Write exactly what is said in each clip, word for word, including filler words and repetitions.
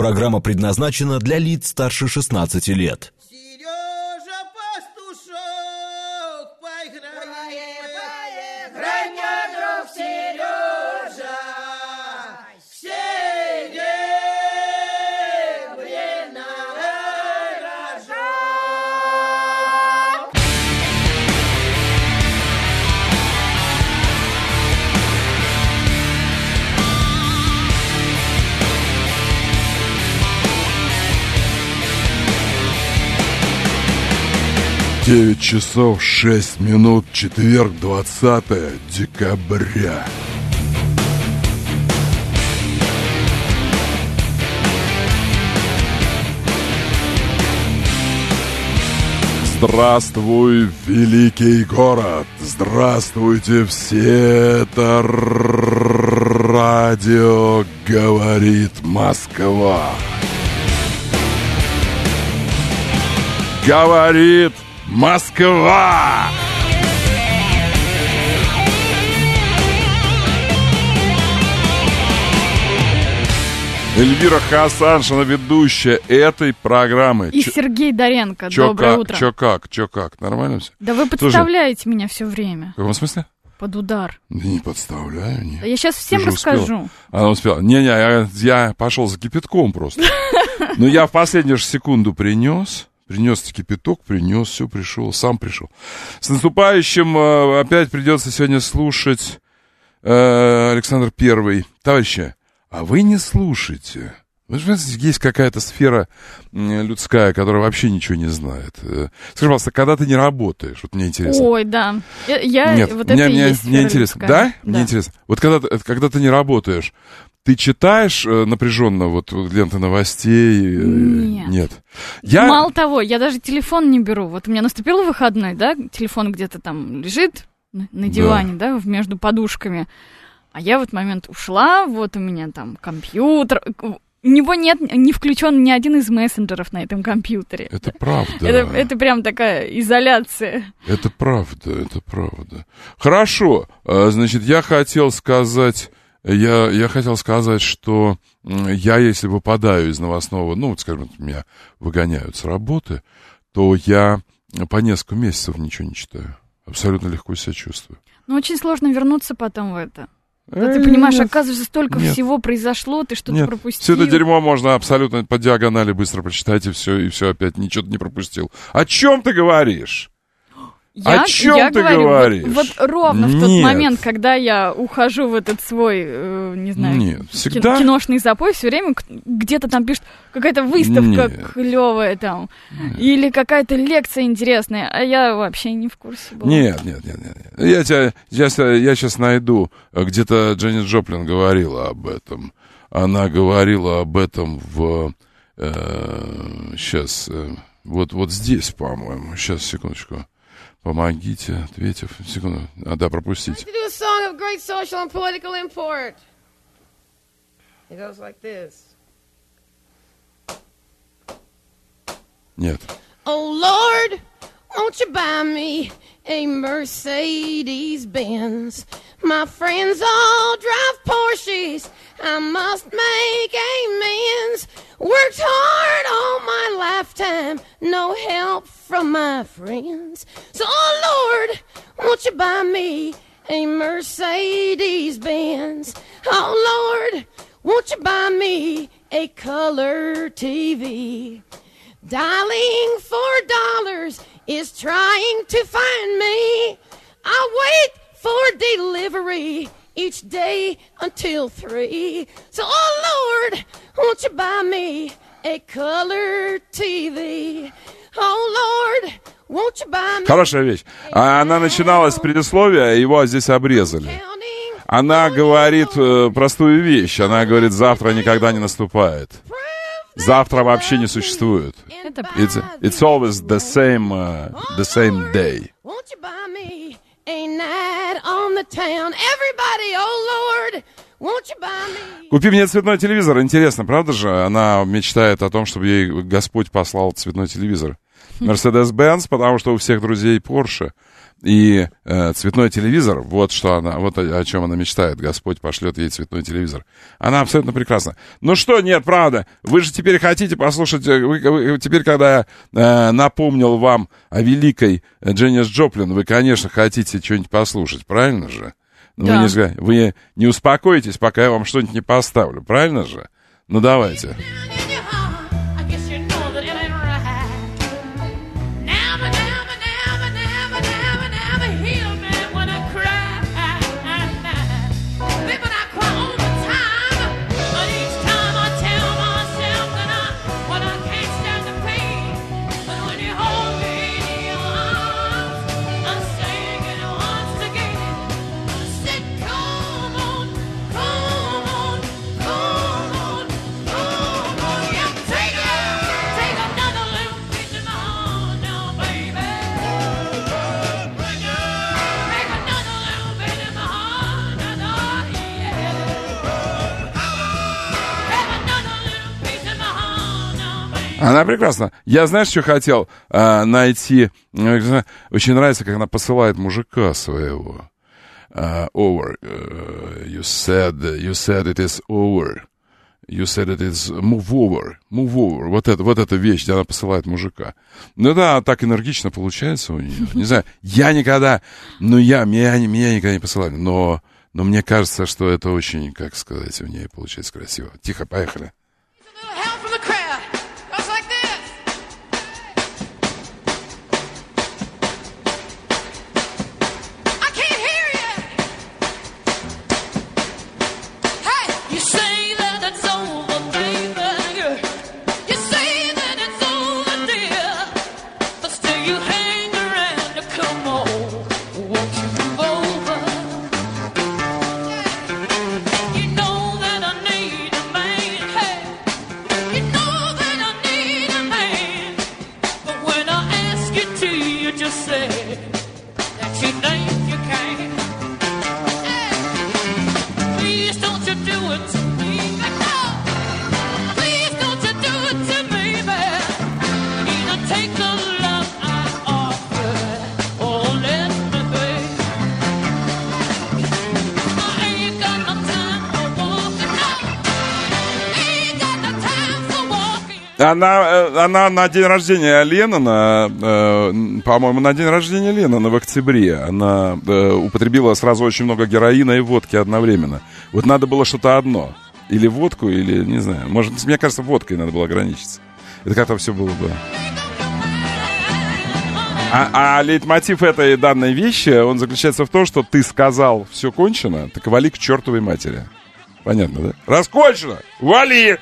Программа предназначена для лиц старше шестнадцати лет. Сережа Пастушок, поиграем, поиграй, мне, друг Сережа, серебряный рожок. девять часов шесть минут, четверг, двадцатое декабря. Здравствуй, великий город! Здравствуйте все! Это радио говорит Москва. Говорит Москва! Эльвира Хасаншина, ведущая этой программы. И Чё, Сергей Доренко. чё Доброе как, утро. Чё как, чё как, нормально все? Да вы подставляете меня все время. В каком смысле? Под удар. Да не подставляю, не. Да я сейчас всем Ты же расскажу. успела. Она успела. Не-не, я, я пошел за кипятком просто. Но я в последнюю же секунду принес. Принес кипяток, принес, все, пришел, сам пришел. С наступающим опять придется сегодня слушать э, Александр Первый. Товарищи, а вы не слушайте. Вы же знаете, есть какая-то сфера людская, которая вообще ничего не знает. Скажи, пожалуйста, когда ты не работаешь, вот мне интересно. Ой, да. Я, я Нет, вот мне, это и мне, есть мне сфера интересно. людская. Да? Да? Мне интересно. Вот когда, ты- когда ты не работаешь, ты читаешь э, напряженно вот ленты новостей? Э, Нет. Нет. Я... Мало того, я даже телефон не беру. Вот у меня наступил выходной, да, телефон где-то там лежит на, на диване, да. да, между подушками. А я в этот момент ушла, вот у меня там компьютер. У него нет, не включен ни один из мессенджеров на этом компьютере. Это правда. Это, это прям такая изоляция. Это правда, это правда. Хорошо, а, значит, я хотел сказать, я, я хотел сказать, что м, я, если выпадаю из новостного, ну, вот, скажем, меня выгоняют с работы, то я по несколько месяцев ничего не читаю. Абсолютно легко себя чувствую. Но очень сложно вернуться потом в это. Когда ты понимаешь, оказывается, столько Нет. всего произошло, ты что-то Нет, пропустил. все это дерьмо можно абсолютно по диагонали быстро прочитать, и все, и все опять, ничего ты не пропустил. О чем ты говоришь? Я, О чем я ты говорю, говоришь? Вот, вот ровно в тот Нет. момент, когда я ухожу в этот свой, э, не знаю, Нет, ки- всегда- киношный запой, все время к- где-то там пишут, какая-то выставка Нет. клевая там, или какая-то лекция интересная, а я вообще не в курсе была. Нет, нет, нет, нет. нет. Я, тебя, я, ся- я сейчас найду, где-то Дженнис Джоплин говорила об этом. Она говорила об этом в... Э, сейчас, э, вот, вот здесь, по-моему. Сейчас, секундочку. Помогите, ответив. Секунду. А, да, пропустите. To do a song of great social and political import. It goes like this. Нет. Oh Lord, won't you buy me a Mercedes Benz? My friends all drive Porsches. I must make amends. Worked hard all my lifetime, no help from my friends. So, oh Lord, won't you buy me a Mercedes Benz? Oh Lord, won't you buy me a color T V? Dialing for dollars is trying to find me. I wait for delivery each day until three. So, oh Lord, won't you buy me a color T V? Oh Lord, won't you buy me... Хорошая вещь. А она начиналась с предисловия, его здесь обрезали. Counting Она говорит э, простую вещь. Она говорит, завтра никогда не наступает. Завтра вообще не существует. Это It's, it's always the same, uh, the same day. Won't you buy me a night on the town? Everybody, oh Lord, won't you buy me? Купи мне цветной телевизор. Интересно, правда же? Она мечтает о том, чтобы ей Господь послал цветной телевизор. Mercedes-Benz, потому что у всех друзей Porsche. И э, цветной телевизор, вот что она, вот о, о чем она мечтает. Господь пошлет ей цветной телевизор. Она абсолютно прекрасна. Ну что, нет, правда, вы же теперь хотите послушать, вы, вы, теперь, когда я э, напомнил вам о великой Дженнис Джоплин, вы, конечно, хотите что-нибудь послушать, правильно же? Да. Вы, не, вы не успокоитесь, пока я вам что-нибудь не поставлю, правильно же? Ну давайте. Она прекрасна. Я, знаешь, что хотел а, найти? Очень нравится, как она посылает мужика своего. Uh, over. Uh, you said, you said it is over. You said it is move over. Move over. Вот это, вот эта вещь, где она посылает мужика. Ну да, так энергично получается у нее. Не знаю, я никогда, ну я, меня, меня никогда не посылали, но, но мне кажется, что это очень, как сказать, у нее получается красиво. Тихо, поехали. Она, она на день рождения Леннона, э, по-моему, на день рождения Леннона в октябре, она э, употребила сразу очень много героина и водки одновременно. Вот надо было что-то одно. Или водку, или, не знаю, может, мне кажется, водкой надо было ограничиться. Это как-то все было бы... А, а лейтмотив этой данной вещи, он заключается в том, что ты сказал, все кончено, так вали к чертовой матери. Понятно, да? Раз кончено, вали!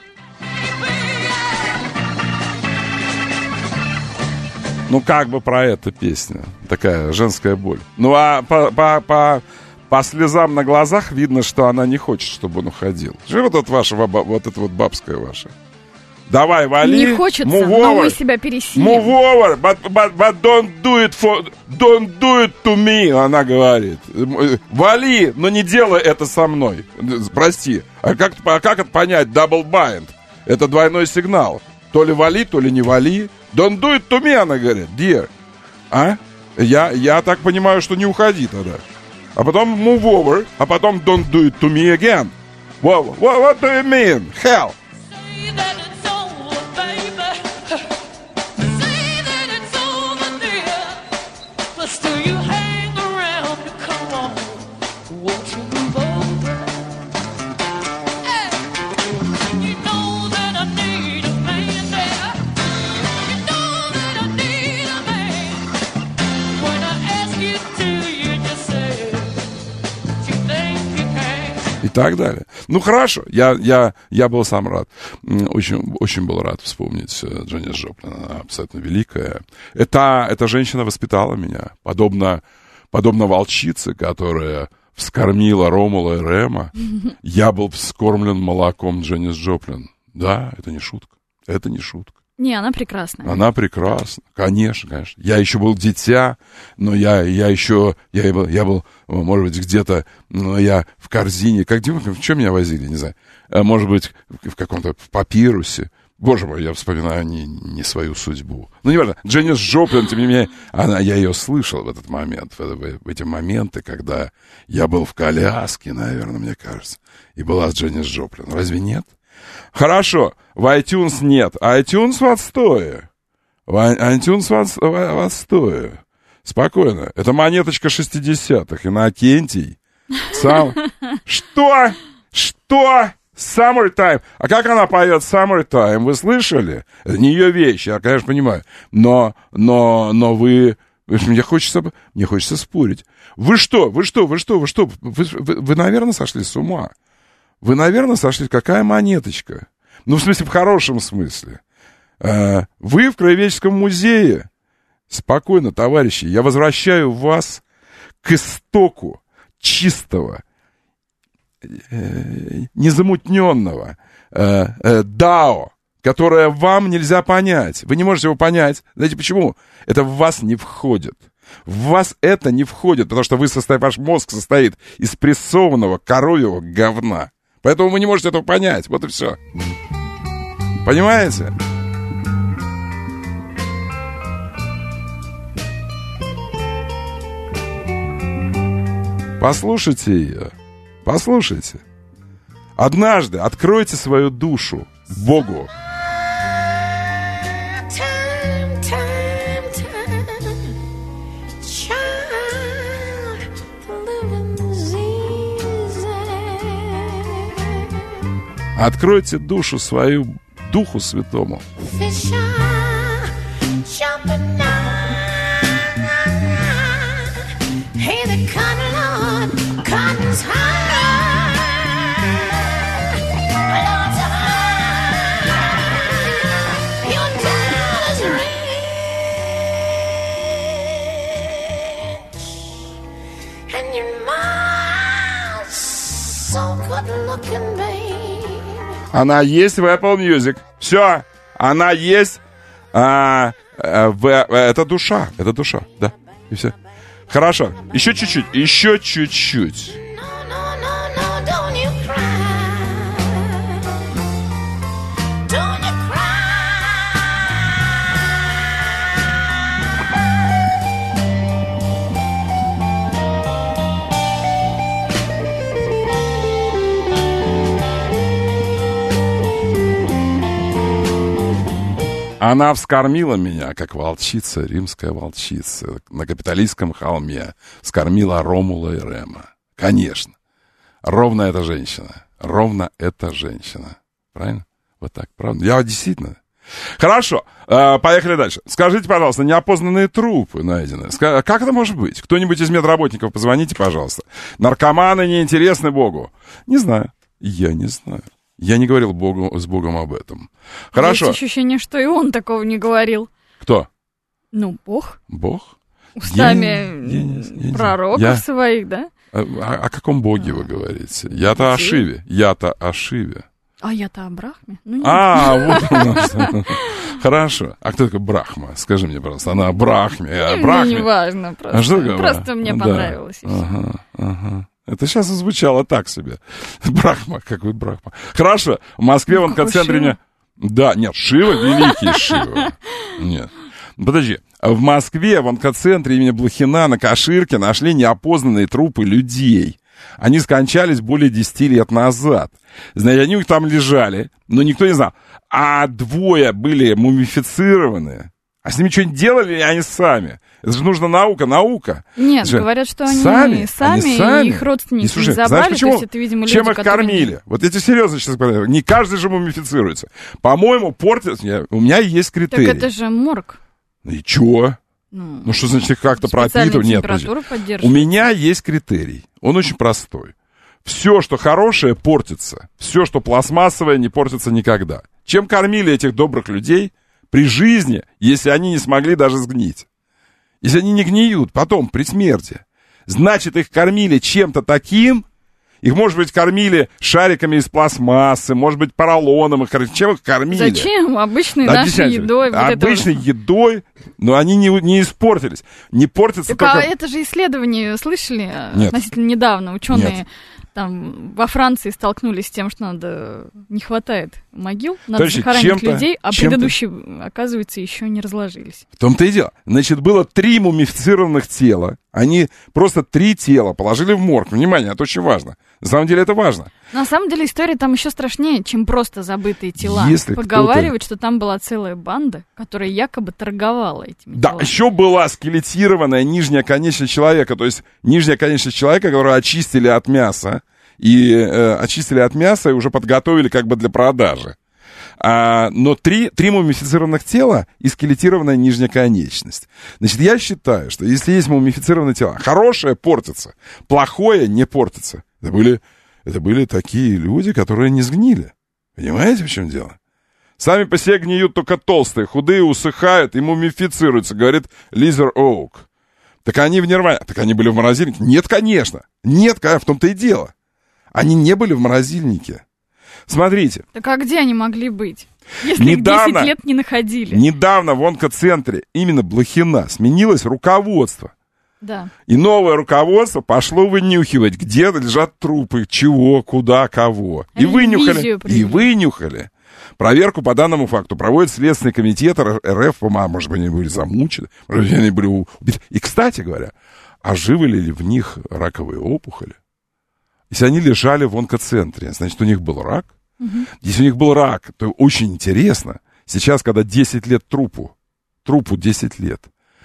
Ну, как бы про это песня. Такая женская боль. Ну, а по, по, по, по слезам на глазах видно, что она не хочет, чтобы он уходил. Что вот это ваше, вот это вот бабское ваше? Давай, вали. Не хочется, но мы себя пересилим. Move over, but, but, but don't do it for... Don't do it to me, она говорит. Вали, но не делай это со мной. Прости. А как, а как это понять? Double bind. Это двойной сигнал. То ли вали, то ли не вали. Don't do it to me, она говорит, dear. А? Я, я так понимаю, что не уходи тогда. А потом move over, а потом don't do it to me again. What, what, what do you mean? Hell. И так далее. Ну, хорошо, я, я, я был сам рад. Очень, очень был рад вспомнить Дженнис Джоплин. Она абсолютно великая. Это, эта женщина воспитала меня. Подобно, подобно волчице, которая вскормила Ромула и Рема. Я был вскормлен молоком Дженнис Джоплин. Да, это не шутка. Это не шутка. Не, она прекрасная. Она прекрасна, конечно, конечно. Я еще был дитя, но я, я еще, я был, я был, может быть, где-то, но я в корзине. Как, в чем меня возили, не знаю. Может быть, в каком-то в папирусе. Боже мой, я вспоминаю не, не свою судьбу. Ну, неважно. Дженнис Джоплин, тем не менее, она, я ее слышал в этот момент, в, в, в эти моменты, когда я был в коляске, наверное, мне кажется, и была Дженнис Джоплин. Разве нет? Хорошо. В iTunes нет. iTunes в отстое. В iTunes в, в, в отстое. Спокойно. Это монеточка шестидесятых. Иннокентий. Сам... Что? Что? Summertime. А как она поет Summertime? Вы слышали? Это не ее вещь, я, конечно, понимаю. Но, но, но вы... Мне хочется, мне хочется спорить. Вы что? Вы что? Вы что? Вы что? Вы, вы, вы наверное, сошли с ума. Вы, наверное, сошли... Какая монеточка? Ну, в смысле, в хорошем смысле. А, вы в Краеведческом музее. Спокойно, товарищи. Я возвращаю вас к истоку чистого, незамутненного э, э, дао, которое вам нельзя понять. Вы не можете его понять. Знаете почему? Это в вас не входит. В вас это не входит, потому что вы состо... ваш мозг состоит из прессованного коровьего говна. Поэтому вы не можете этого понять. Вот и все. Понимаете? Послушайте ее. Послушайте. Однажды откройте свою душу Богу. Time, time, time, child, the living's easy. Откройте душу свою Духу Святому. Fish are jumping now. Hey, the cotton, Lord, cotton's high. Lord's high. Your dollar's rich. And your mom's so good looking, babe. Она есть в Apple Music. Все. Она есть. А, а, в, это душа. Это душа. Да. И все. Хорошо. Еще чуть-чуть. Еще чуть-чуть. No, no, no, no, don't you cry. Don't you Она вскормила меня, как волчица, римская волчица, на капиталистском холме. Вскормила Ромула и Рема. Конечно. Ровно эта женщина. Ровно эта женщина. Правильно? Вот так, правда? Я действительно... Хорошо, э, поехали дальше. Скажите, пожалуйста, неопознанные трупы найдены. Ска- как это может быть? Кто-нибудь из медработников, позвоните, пожалуйста. Наркоманы неинтересны Богу. Не знаю. Я не знаю. Я не говорил Богу, с Богом об этом. Хорошо. Есть ощущение, что и он такого не говорил. Кто? Ну, Бог. Бог? Устами я, я, я, я, пророков я... своих, да? О, о, о каком Боге вы говорите? Я-то о Шиве. Я-то о Шиве. А я-то о Брахме? Ну, нет. А, вот у нас. Хорошо. А кто такой Брахма? Скажи мне, пожалуйста. Она о Брахме. О Ну, Брахме. неважно. Просто, А что такое просто Брахма? мне Да. понравилось. и всё. Ага, ага. Это сейчас звучало так себе. Брахма, какой Брахма. Хорошо. В Москве Ну, в онкоцентре... какой Шива? Да, нет, Шива, великий Шива. Нет. Подожди. В Москве в онкоцентре имени Блохина на Каширке нашли неопознанные трупы людей. Они скончались более десяти лет назад. Знаете, они у них там лежали, но никто не знал. А двое были мумифицированы. А с ними что-нибудь делали, или они сами? Это же нужна наука, наука. Нет, Же, говорят, что они сами, сами, они сами. и их родственники И, слушай, не забрали. знаешь почему? То есть это, видимо, люди, Чем их которые... кормили? Вот эти серьезно сейчас говорю. Не каждый же мумифицируется. По-моему, портится... Я- У меня есть Так критерий. это же морг. Ну и чё? Ну, Ну что значит их как-то специальную пропитывать? Нет, подожди. температуру У поддерживают. меня есть критерий. Он очень простой. Все, что хорошее, портится. Все, что пластмассовое, не портится никогда. Чем кормили этих добрых людей при жизни, если они не смогли даже сгнить? Если они не гниют потом, при смерти, значит, их кормили чем-то таким, их, может быть, кормили шариками из пластмассы, может быть, поролоном, их кормили. Чем их кормили? Зачем? Обычной нашей Объясняйте. едой. Вот это Обычной вот. едой, но они не, не испортились. Не портятся Так, а только... это же исследование, слышали? Нет. Относительно недавно ученые Нет. там во Франции столкнулись с тем, что надо не хватает могил, надо Товарищи, захоронить чем-то- людей, а чем-то- предыдущие, оказывается, еще не разложились. В том-то и дело. Значит, было три мумифицированных тела. Они просто три тела положили в морг. Внимание, это очень важно. На самом деле это важно. На самом деле история там еще страшнее, чем просто забытые тела. Если Поговаривают, что там была целая банда, которая якобы торговала этими Да, телами. еще была скелетированная нижняя конечность человека, то есть нижняя конечность человека, которую очистили от мяса, и э, очистили от мяса и уже подготовили как бы для продажи. А, но три, три мумифицированных тела и скелетированная нижняя конечность. Значит, я считаю, что если есть мумифицированные тела, хорошее портится, плохое не портится. Это были, это были такие люди, которые не сгнили. Понимаете, в чем дело? Сами по себе гниют только толстые, худые усыхают и мумифицируются, говорит Лизер Оук. Так они в нирване. Так они были в морозильнике? Нет, конечно. Нет, в том-то и дело. Они не были в морозильнике. Смотрите. Так а где они могли быть? Если Недавно- их десять лет не находили. Недавно в онкоцентре именно Блохина сменилось руководство. Да. И новое руководство пошло вынюхивать, где лежат трупы, чего, куда, кого. И вынюхали. Ревизию провели. И вынюхали. Проверку по данному факту проводит Следственный комитет эр эф. Может быть, они были замучены, может быть, они были убиты. И, кстати говоря, а живы ли в них раковые опухоли? Если они лежали в онкоцентре, значит, у них был рак. Угу. Если у них был рак, то очень интересно. Сейчас, когда десять лет трупу, трупу десять лет,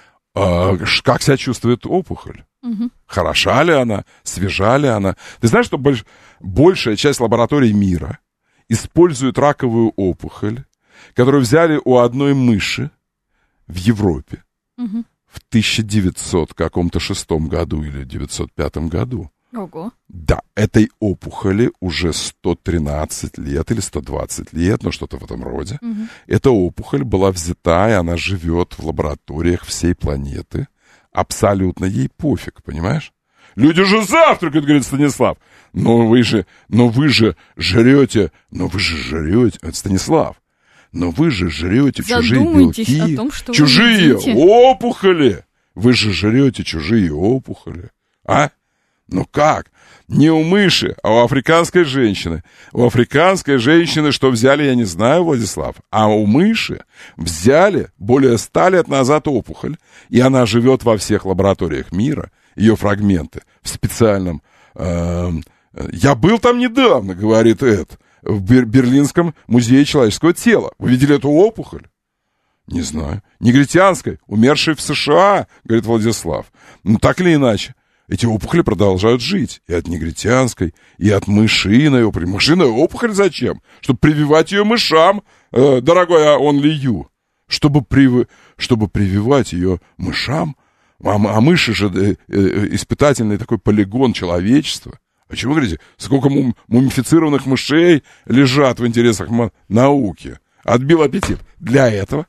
э, как себя чувствует опухоль? Угу. Хороша ли она? Свежа ли она? Ты знаешь, что больш... большая часть лабораторий мира использует раковую опухоль, которую взяли у одной мыши в Европе Угу. в тысяча девятьсот каком-то шестом году или девятьсот пятом году. Ого. Да, этой опухоли уже сто тринадцать лет или сто двадцать лет, ну что-то в этом роде. Угу. Эта опухоль была взята, и она живет в лабораториях всей планеты. Абсолютно ей пофиг, понимаешь? Люди же завтракают, говорит Станислав. Но вы же, но вы же жрете, но вы же жрете, это Станислав. Но вы же жрете чужие Задумайтесь белки, о том, что вы чужие едите. опухоли. Вы же жрете чужие опухоли, а? Ну как? Не у мыши, а у африканской женщины. У африканской женщины что взяли, я не знаю, Владислав. А у мыши взяли более ста лет назад опухоль, и она живет во всех лабораториях мира. Ее фрагменты в специальном... Э, я был там недавно, говорит Эд, в Бер- Берлинском музее человеческого тела. Вы видели эту опухоль? Не знаю. Негритянской, умершей в США, говорит Владислав. Ну, так или иначе. Эти опухоли продолжают жить. И от негритянской, и от мышиной опухоли. Мышиная опухоль зачем? Чтобы прививать ее мышам, э, дорогой Only You. Чтобы, прив... Чтобы прививать ее мышам. А, а мыши же э, э, испытательный такой полигон человечества. О чем вы говорите? Сколько мум... мумифицированных мышей лежат в интересах м- науки? Отбил аппетит. Для этого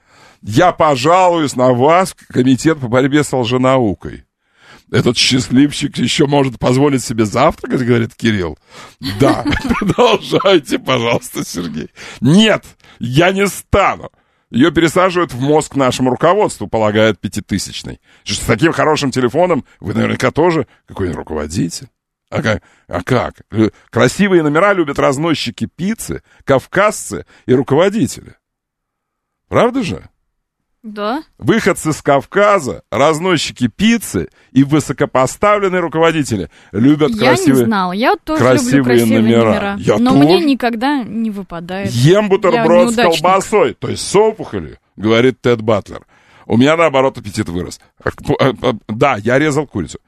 я пожалуюсь на вас в комитет по борьбе с лженаукой. Этот счастливчик еще может позволить себе завтракать, говорит Кирилл. Да, продолжайте, пожалуйста, Сергей. Нет, я не стану. Ее пересаживают в мозг нашему руководству, полагает пятитысячный. С таким хорошим телефоном вы наверняка тоже какой-нибудь руководитель. А как? А как? Красивые номера любят разносчики пиццы, кавказцы и руководители. Правда же? Да. Выходцы с Кавказа, разносчики пиццы и высокопоставленные руководители любят Я красивые, не знала. Я вот тоже красивые люблю красивые номера. номера. Я но тоже. мне никогда не выпадает. Ем бутерброд Я с неудачник. колбасой, то есть с опухолью, говорит Тед Батлер. У меня, наоборот, аппетит вырос. Да, я резал курицу.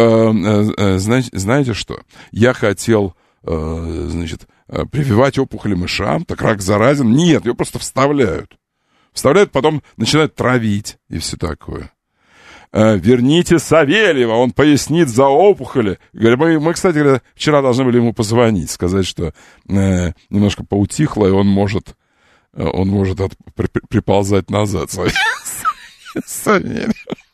Знаете, знаете что? Я хотел, значит, прививать опухоли мышам, так рак заразен. Нет, ее просто вставляют. Вставляют, потом начинают травить и все такое. Э, верните Савельева, он пояснит за опухоли. Говорю, мы, мы, кстати говоря, вчера должны были ему позвонить, сказать, что э, немножко поутихло, и он может, э, он может от, при, при, приползать назад. Савельев.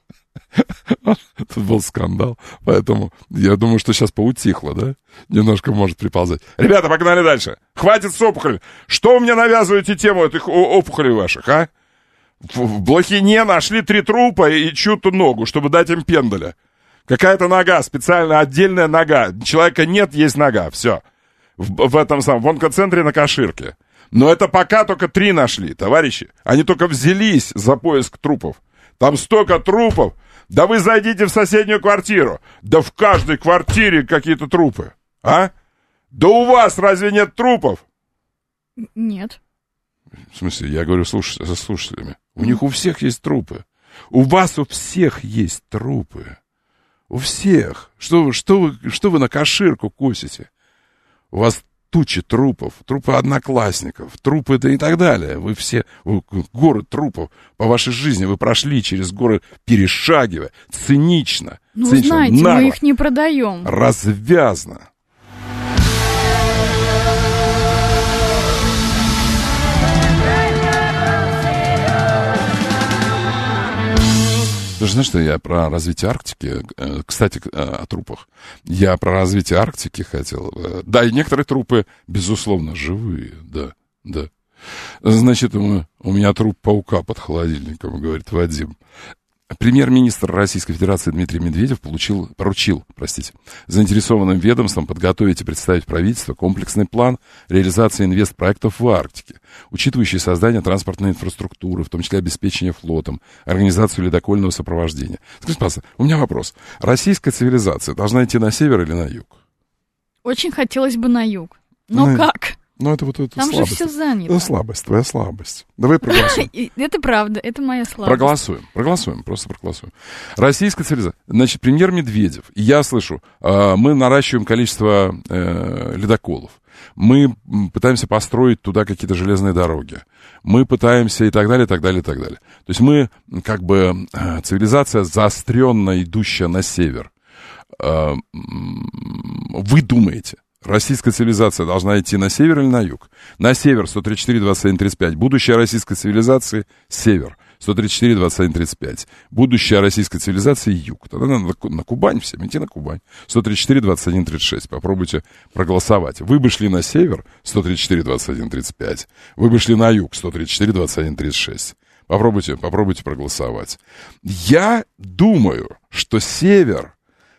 Тут был скандал, поэтому я думаю, что сейчас поутихло, да? Немножко может приползать. Ребята, погнали дальше. Хватит с опухолью. Что вы мне навязываете тему этих опухолей ваших, а? В, в Блохине нашли три трупа и чью-то ногу, чтобы дать им пендаля. Какая-то нога, специально отдельная нога. Человека нет, есть нога, все. В, в этом самом, в онкоцентре на Каширке. Но это пока только три нашли, товарищи. Они только взялись за поиск трупов. Там столько трупов. Да вы зайдите в соседнюю квартиру. Да в каждой квартире какие-то трупы. А? Да у вас разве нет трупов? Нет. В смысле, я говорю слушай, со слушателями. У них у всех есть трупы. У вас у всех есть трупы. У всех. Что вы, что вы, что вы на Каширку косите? У вас тучи трупов, трупы одноклассников, трупы да и так далее. Вы все, вы, горы трупов по вашей жизни вы прошли через горы, перешагивая, цинично. Ну, цинично, знаете, нагло, мы их не продаем. развязно. Ты же знаешь, что я про развитие Арктики, кстати, о трупах, я про развитие Арктики хотел. Да, и некоторые трупы, безусловно, живые, да, да. Значит, у меня труп паука под холодильником, говорит Вадим. Премьер-министр Российской Федерации Дмитрий Медведев получил, поручил, простите, заинтересованным ведомствам подготовить и представить правительству комплексный план реализации инвестпроектов в Арктике, учитывающий создание транспортной инфраструктуры, в том числе обеспечение флотом, организацию ледокольного сопровождения. Скажите, пожалуйста, у меня вопрос. Российская цивилизация должна идти на север или на юг? Очень хотелось бы на юг. Но Ну, как? Ну, это вот это Там слабость. же все занято. Это слабость, твоя слабость. Давай проголосуем. Это правда, это моя слабость. Проголосуем, проголосуем, просто проголосуем. Российская цивилизация. Значит, премьер Медведев, и я слышу, э, мы наращиваем количество э, ледоколов, мы пытаемся построить туда какие-то железные дороги, мы пытаемся и так далее, и так далее, и так далее. То есть мы, как бы, э, цивилизация заостренно идущая на север. Э, вы думаете, российская цивилизация должна идти на север или на юг? На север сто тридцать четыре двадцать один тридцать пять. Будущее российской цивилизации — север. сто тридцать четыре двадцать один тридцать пять. Будущее российской цивилизации — юг. Тогда надо на Кубань всем идти на Кубань. сто тридцать четыре двадцать один тридцать шесть. Попробуйте проголосовать. Вы бы шли на север сто тридцать четыре двадцать один тридцать пять. Вы бы шли на юг сто тридцать четыре двадцать один тридцать шесть. Попробуйте, попробуйте проголосовать. Я думаю, что север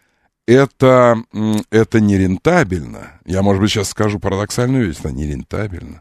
Это, это нерентабельно. Я, может быть, сейчас скажу парадоксальную вещь, это нерентабельно.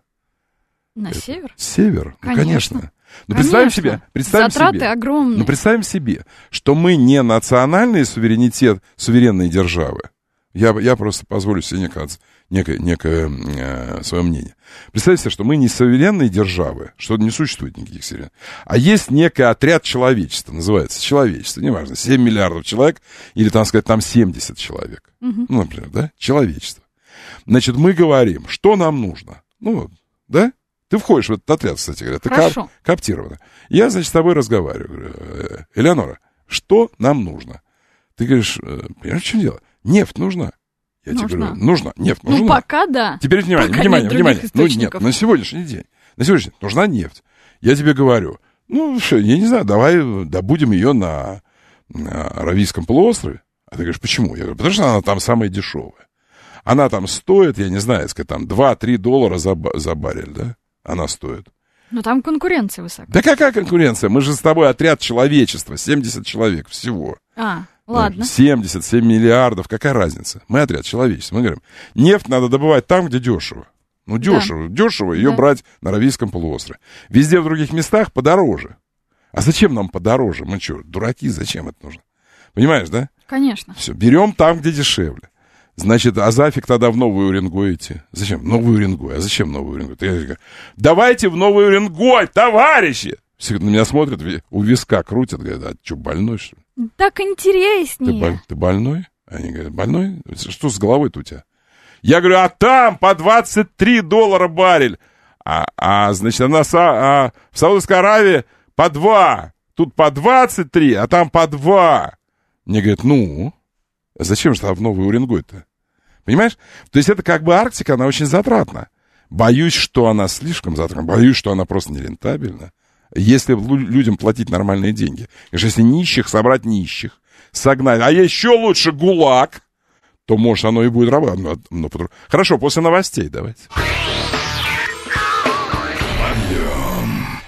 На это север? Север, ну, Конечно. конечно. Ну, представим Конечно. себе, представим Затраты себе, огромные. ну, представим себе, что мы не национальный суверенитет, суверенные державы. Я, я просто позволю себе некое, некое, некое э, свое мнение. Представьте себе, что мы не суверенные державы, что не существует никаких суверенных, а есть некий отряд человечества, называется человечество, неважно, семь миллиардов человек или, там сказать, там семьдесят человек. Угу. Ну, например, да, человечество. Значит, мы говорим, что нам нужно. Ну, да? Ты входишь в этот отряд, кстати говоря, ты кап- каптирована. Я, значит, с тобой разговариваю. Говорю, Элеонора, что нам нужно? Ты говоришь, понимаешь, в чем дело? Нефть нужна. Я нужна. тебе говорю, нужна. Нефть нужна. Ну, пока да. Теперь внимание, пока внимание, нет внимание. Ну, нет, источников. на сегодняшний день. На сегодняшний день нужна нефть. Я тебе говорю, ну, что, я не знаю, давай добудем ее на, на Аравийском полуострове. А ты говоришь, почему? Я говорю, потому что она там самая дешевая. Она там стоит, я не знаю, сказать, там два-три доллара за, за баррель, да? Она стоит. Но там конкуренция высокая. Да какая конкуренция? Мы же с тобой отряд человечества, семьдесят человек всего. А, ладно. семьдесят семь миллиардов, какая разница? Мы отряд человечества. Мы говорим, нефть надо добывать там, где дешево. Ну, дешево, да. дешево ее да. брать на Аравийском полуострове. Везде в других местах подороже. А зачем нам подороже? Мы что, дураки, зачем это нужно? Понимаешь, да? Конечно. Все, берем там, где дешевле. Значит, а зафиг тогда в Новый Уренгой идти. Зачем? В Новый Уренгой. А зачем Новый Уренгой? Я говорю, давайте в Новый Уренгой, товарищи! Все на меня смотрят, у виска крутят, говорят, а что, больной, что ли? Так интереснее. Ты, боль, ты больной? Они говорят, больной? Что с головой-то у тебя? Я говорю, а там по двадцать три доллара баррель. А, а значит, она а, в Саудовской Аравии по два. Тут по двадцать три, а там по два. Мне говорят, ну... Зачем же там в Новый Уренгой-то? Понимаешь? То есть это как бы Арктика, она очень затратна. Боюсь, что она слишком затратна. Боюсь, что она просто нерентабельна. Если людям платить нормальные деньги. Если нищих собрать нищих, согнать, а еще лучше ГУЛАГ, то, может, оно и будет работать. Хорошо, после новостей давайте.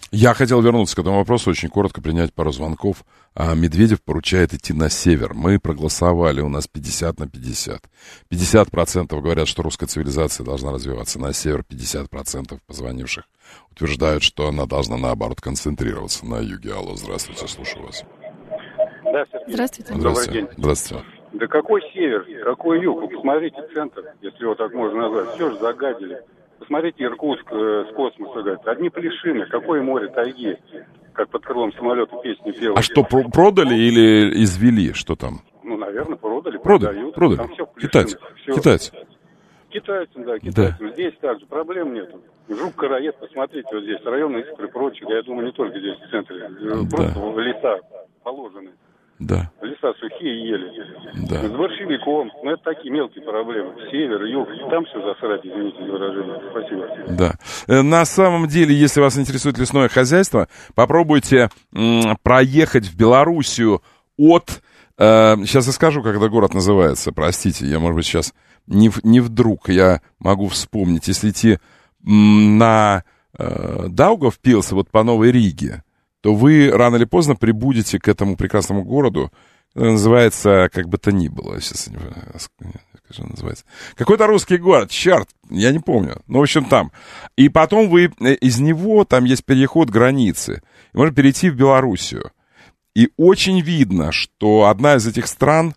Я хотел вернуться к этому вопросу, очень коротко принять пару звонков. А Медведев поручает идти на север. Мы проголосовали, у нас пятьдесят на пятьдесят. пятьдесят процентов говорят, что русская цивилизация должна развиваться на север. пятьдесят процентов позвонивших утверждают, что она должна, наоборот, концентрироваться на юге. Алло, здравствуйте, слушаю вас. Да, Сергей. Здравствуйте. Здравствуйте. Здравствуйте. Да какой север, какой юг? Вы посмотрите центр, если его так можно назвать. Все же загадили. Посмотрите Иркутск э, с космоса. Говорит. Одни плешины. Какое море тайги? Как под крылом самолета песни пела. А что, про- продали или извели? Что там? Ну, наверное, продали. Продали, продают. продали. Там все в Китайцы. плешинах, всё. Китайцы. Китайцам, да, китайцам. Здесь также проблем нету. Жук, караед, посмотрите, вот здесь районные искры и прочее. Я думаю, не только здесь в центре. Да. Просто в леса положены. Да. Леса сухие ели. Да. С борщевиком. Ну, это такие мелкие проблемы. Север, юг. Там все засрать, извините за выражение. Спасибо. Да. Э, На самом деле, если вас интересует лесное хозяйство, попробуйте м, проехать в Белоруссию от... э, сейчас я скажу, как этот город называется. Простите, я, может быть, сейчас не, в- не вдруг я могу вспомнить. Если идти м, на э, Даугавпилс, вот по Новой Риге, то вы рано или поздно прибудете к этому прекрасному городу. который называется, как бы то ни было. Сейчас я не знаю, как же он называется. Какой-то русский город, черт, я не помню. Ну, в общем, там. И потом вы из него, там есть переход границы. И можно перейти в Белоруссию. И очень видно, что одна из этих стран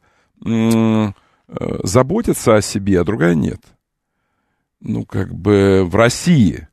м- э, заботится о себе, а другая нет. Ну, как бы в России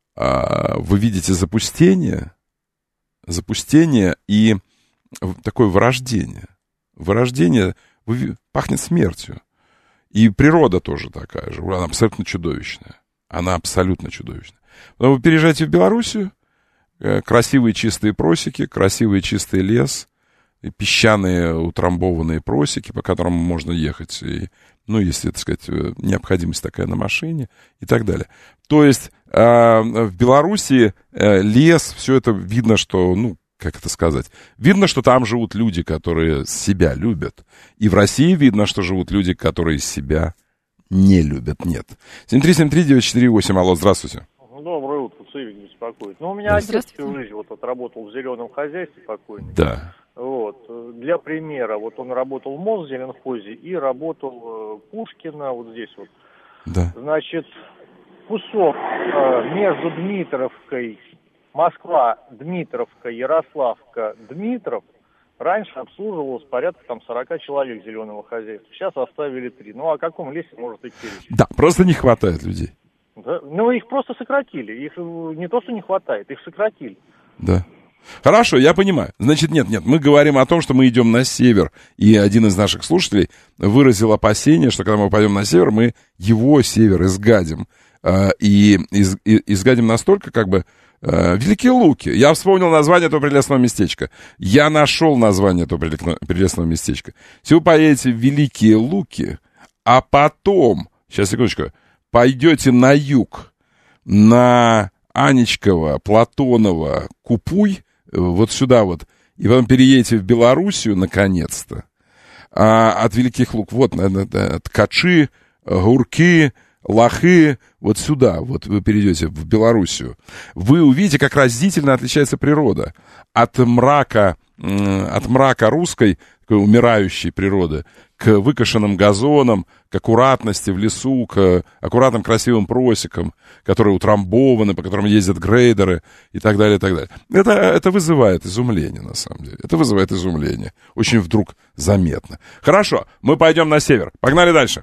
а, вы видите запустение, запустение и в- такое вырождение. Вырождение вы- пахнет смертью. И природа тоже такая же. Она абсолютно чудовищная. Она абсолютно чудовищная. Потом вы переезжаете в Белоруссию, э, красивые чистые просеки, красивый чистый лес, и песчаные утрамбованные просеки, по которым можно ехать, и, ну, если, так сказать, э, необходимость такая на машине и так далее. То есть э, в Белоруссии э, лес, все это видно, что, ну, как это сказать, видно, что там живут люди, которые себя любят. И в России видно, что живут люди, которые себя не любят. Нет. семь три семь три девять четыре восемь. Алло, здравствуйте. Доброе утро, Цивик беспокоит. Ну, у меня отец Здравствуйте. всю жизнь вот отработал в зеленом хозяйстве покойный. Да. Вот. Для примера, вот он работал в Мосзеленхозе и работал э, Пушкина, вот здесь вот. Да. Значит, кусок э, между Дмитровкой, Москва, Дмитровка, Ярославка, Дмитров раньше обслуживалось порядка там сорок человек зеленого хозяйства. Сейчас оставили три. Ну, о каком лесе может идти речь? Да, просто не хватает людей. Да? Ну, их просто сократили. Их э, не то, что не хватает, их сократили. Да. Хорошо, я понимаю. Значит, нет, нет, мы говорим о том, что мы идем на север. И один из наших слушателей выразил опасение, что когда мы пойдем на север, мы его север изгадим. Э, И из- и- изгадим настолько, как бы, э, Великие Луки. Я вспомнил название этого прелестного местечка. Я нашел название этого прелестно- прелестного местечка. Если вы поедете в Великие Луки, а потом, сейчас, секундочку, пойдете на юг, на Анечково, Платонова, Купуй, э, вот сюда вот, и потом переедете в Белоруссию, наконец-то, а от Великих Лук, вот, на- на- на- Ткачи, Гурки, Лохы, вот сюда, вот вы перейдете в Белоруссию, вы увидите, как разительно отличается природа от мрака, м, от мрака русской, такой умирающей природы, к выкошенным газонам, к аккуратности в лесу, к аккуратным красивым просекам, которые утрамбованы, по которым ездят грейдеры и так далее, и так далее. Это, это вызывает изумление, на самом деле. Это вызывает изумление. Очень вдруг заметно. Хорошо, мы пойдем на север. Погнали дальше.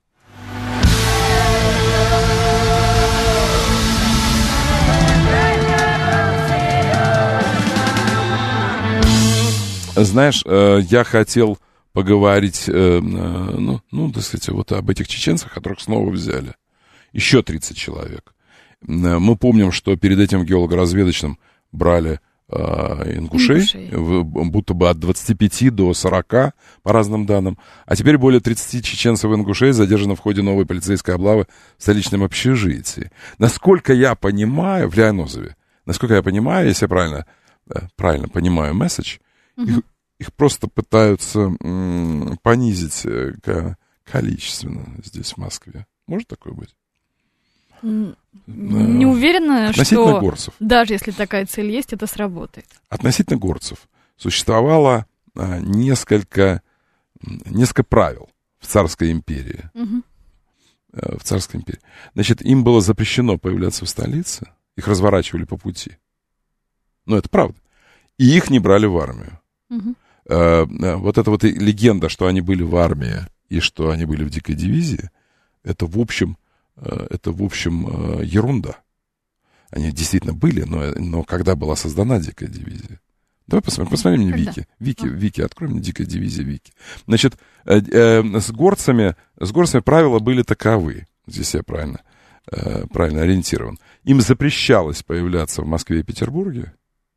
Знаешь, э, я хотел поговорить, э, э, ну, ну, так сказать, вот об этих чеченцах, которых снова взяли. Еще тридцать человек. Э, Мы помним, что перед этим геолого-разведочным брали э, ингушей, Ингушей. в- будто бы от двадцати пяти до сорока, по разным данным. А теперь более тридцати чеченцев и ингушей задержано в ходе новой полицейской облавы в столичном общежитии. Насколько я понимаю, в Лианозове, насколько я понимаю, если я правильно, э, правильно понимаю месседж, их, их просто пытаются м, понизить э, ко- количественно здесь, в Москве. Может такое быть? Не уверена, относительно что горцев. даже если такая цель есть, это сработает. Относительно горцев существовало а, несколько, несколько правил в царской империи. Угу. А, в царской империи. Значит, им было запрещено появляться в столице, их разворачивали по пути. Ну, это правда. И их не брали в армию. Угу. А, вот эта вот легенда, что они были в армии и что они были в дикой дивизии, это в общем, это в общем ерунда. Они действительно были, но, но когда была создана дикая дивизия? Давай посмотрим, посмотри мне когда? Вики. Вики, Вики, открой мне дикая дивизия Вики. Значит, э, э, с горцами, с горцами правила были таковы. Здесь я правильно, э, правильно ориентирован. Им запрещалось появляться в Москве и Петербурге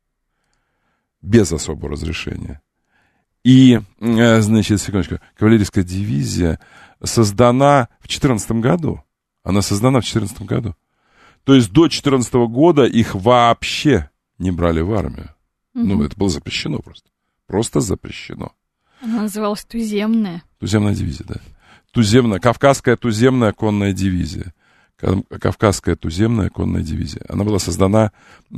без особого разрешения. И, э, значит, секундочку, кавалерийская дивизия создана в четырнадцатом году. Она создана в четырнадцатом году. То есть до четырнадцатого года их вообще не брали в армию. Mm-hmm. Ну, это было запрещено просто. Просто запрещено. Она называлась туземная. Туземная дивизия, да. Туземная, Кавказская туземная конная дивизия. Кавказская туземная конная дивизия. Она была создана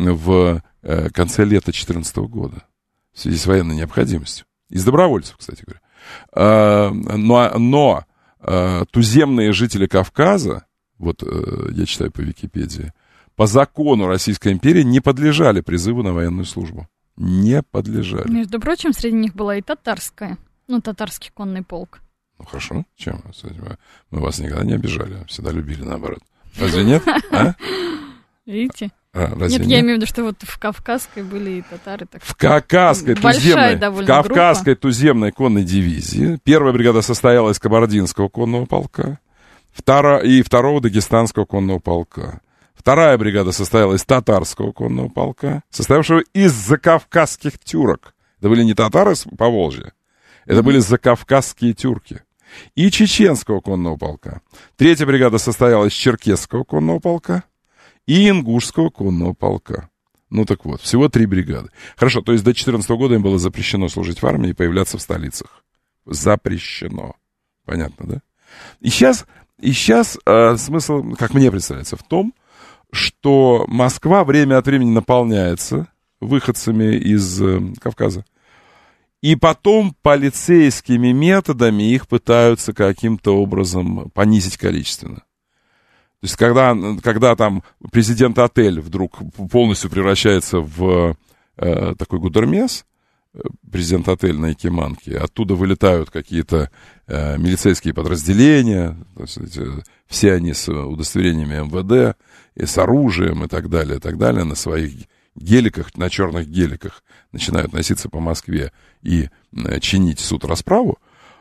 в э, конце лета четырнадцатого года. В связи с военной необходимостью. Из добровольцев, кстати говоря. А, но но а, туземные жители Кавказа, вот э, я читаю по Википедии, по закону Российской империи не подлежали призыву на военную службу. Не подлежали. Между прочим, среди них была и татарская. Ну, татарский конный полк. Ну, хорошо. Чем? Мы вас никогда не обижали. Всегда любили, наоборот. Разве нет? А? Видите? А, разве нет, нет, я имею в виду, что вот в Кавказской были и татары. Так в Кавказской туземной, в Кавказской туземной конной дивизии первая бригада состояла из Кабардинского конного полка вторая, и второго Дагестанского конного полка. Вторая бригада состояла из Татарского конного полка, состоявшего из закавказских тюрок. Это были не татары с Поволжья, это mm-hmm. были закавказские тюрки. И Чеченского конного полка. Третья бригада состояла из Черкесского конного полка и Ингушского конного полка. Ну так вот, всего три бригады. Хорошо, то есть до четырнадцатого года им было запрещено служить в армии и появляться в столицах. Запрещено. Понятно, да? И сейчас, и сейчас э, смысл, как мне представляется, в том, что Москва время от времени наполняется выходцами из э, Кавказа. И потом полицейскими методами их пытаются каким-то образом понизить количественно. То есть, когда, когда там президент-отель вдруг полностью превращается в э, такой гудермес, президент-отель на Якиманке, оттуда вылетают какие-то э, милицейские подразделения, то есть, эти, все они с удостоверениями эм вэ дэ, и с оружием и так далее, и так далее, на своих геликах, на черных геликах начинают носиться по Москве и э, чинить суд-расправу.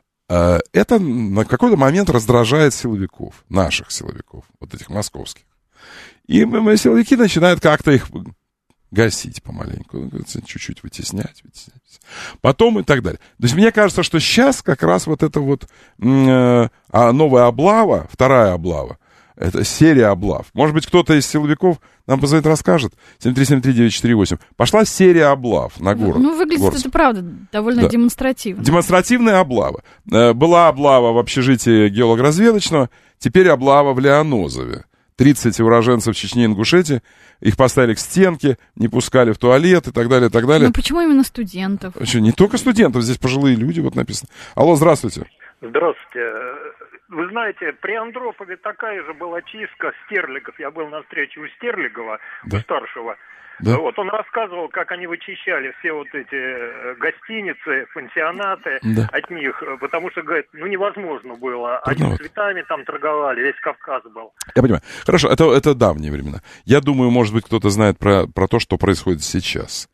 Это на какой-то момент раздражает силовиков, наших силовиков, вот этих московских. И силовики начинают как-то их гасить помаленьку, чуть-чуть вытеснять, вытеснять. Потом и так далее. То есть мне кажется, что сейчас как раз вот эта вот э, новая облава, вторая облава, это серия облав. Может быть, кто-то из силовиков нам позвонит, расскажет. семь три семь три девять четыре восемь. Пошла серия облав на город. Ну, выглядит Горск. Это правда довольно да. демонстративно. Демонстративная облава. Была облава в общежитии геолого-разведочного, теперь облава в Лианозове. тридцать уроженцев Чечни и Ингушетии, их поставили к стенке, не пускали в туалет и так далее, и так далее. Ну, почему именно студентов? Что, не только студентов, здесь пожилые люди, вот написано. Алло, здравствуйте. Здравствуйте. Вы знаете, при Андропове такая же была чистка Стерлигов. Я был на встрече у Стерлигова, да. у старшего. Да. Вот, он рассказывал, как они вычищали все вот эти гостиницы, пансионаты да. от них, потому что, говорит, ну невозможно было. Трудновато. Они цветами там торговали, весь Кавказ был. Я понимаю. Хорошо, это, это давние времена. Я думаю, может быть, кто-то знает про, про то, что происходит сейчас.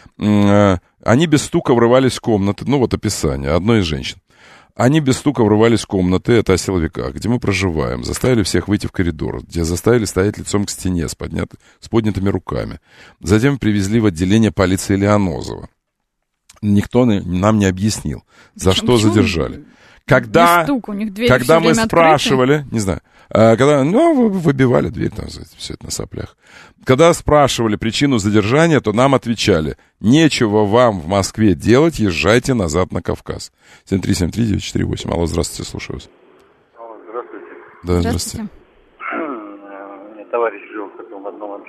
Они без стука врывались в комнаты, ну вот описание одной из женщин. Они без стука врывались в комнаты, это о силовиках, где мы проживаем, заставили всех выйти в коридор, где заставили стоять лицом к стене с, поднят... с поднятыми руками. Затем привезли в отделение полиции Лианозова. Никто нам не объяснил, за Почему? что задержали. Когда, стук, у них дверь когда мы время спрашивали, открыты? Не знаю, когда, ну, выбивали дверь, там, все это на соплях. Когда спрашивали причину задержания, то нам отвечали: нечего вам в Москве делать, езжайте назад на Кавказ. семь три семь три девять четыре восемь. Алло, здравствуйте, слушаю вас. Алло, здравствуйте. Да, здравствуйте. Это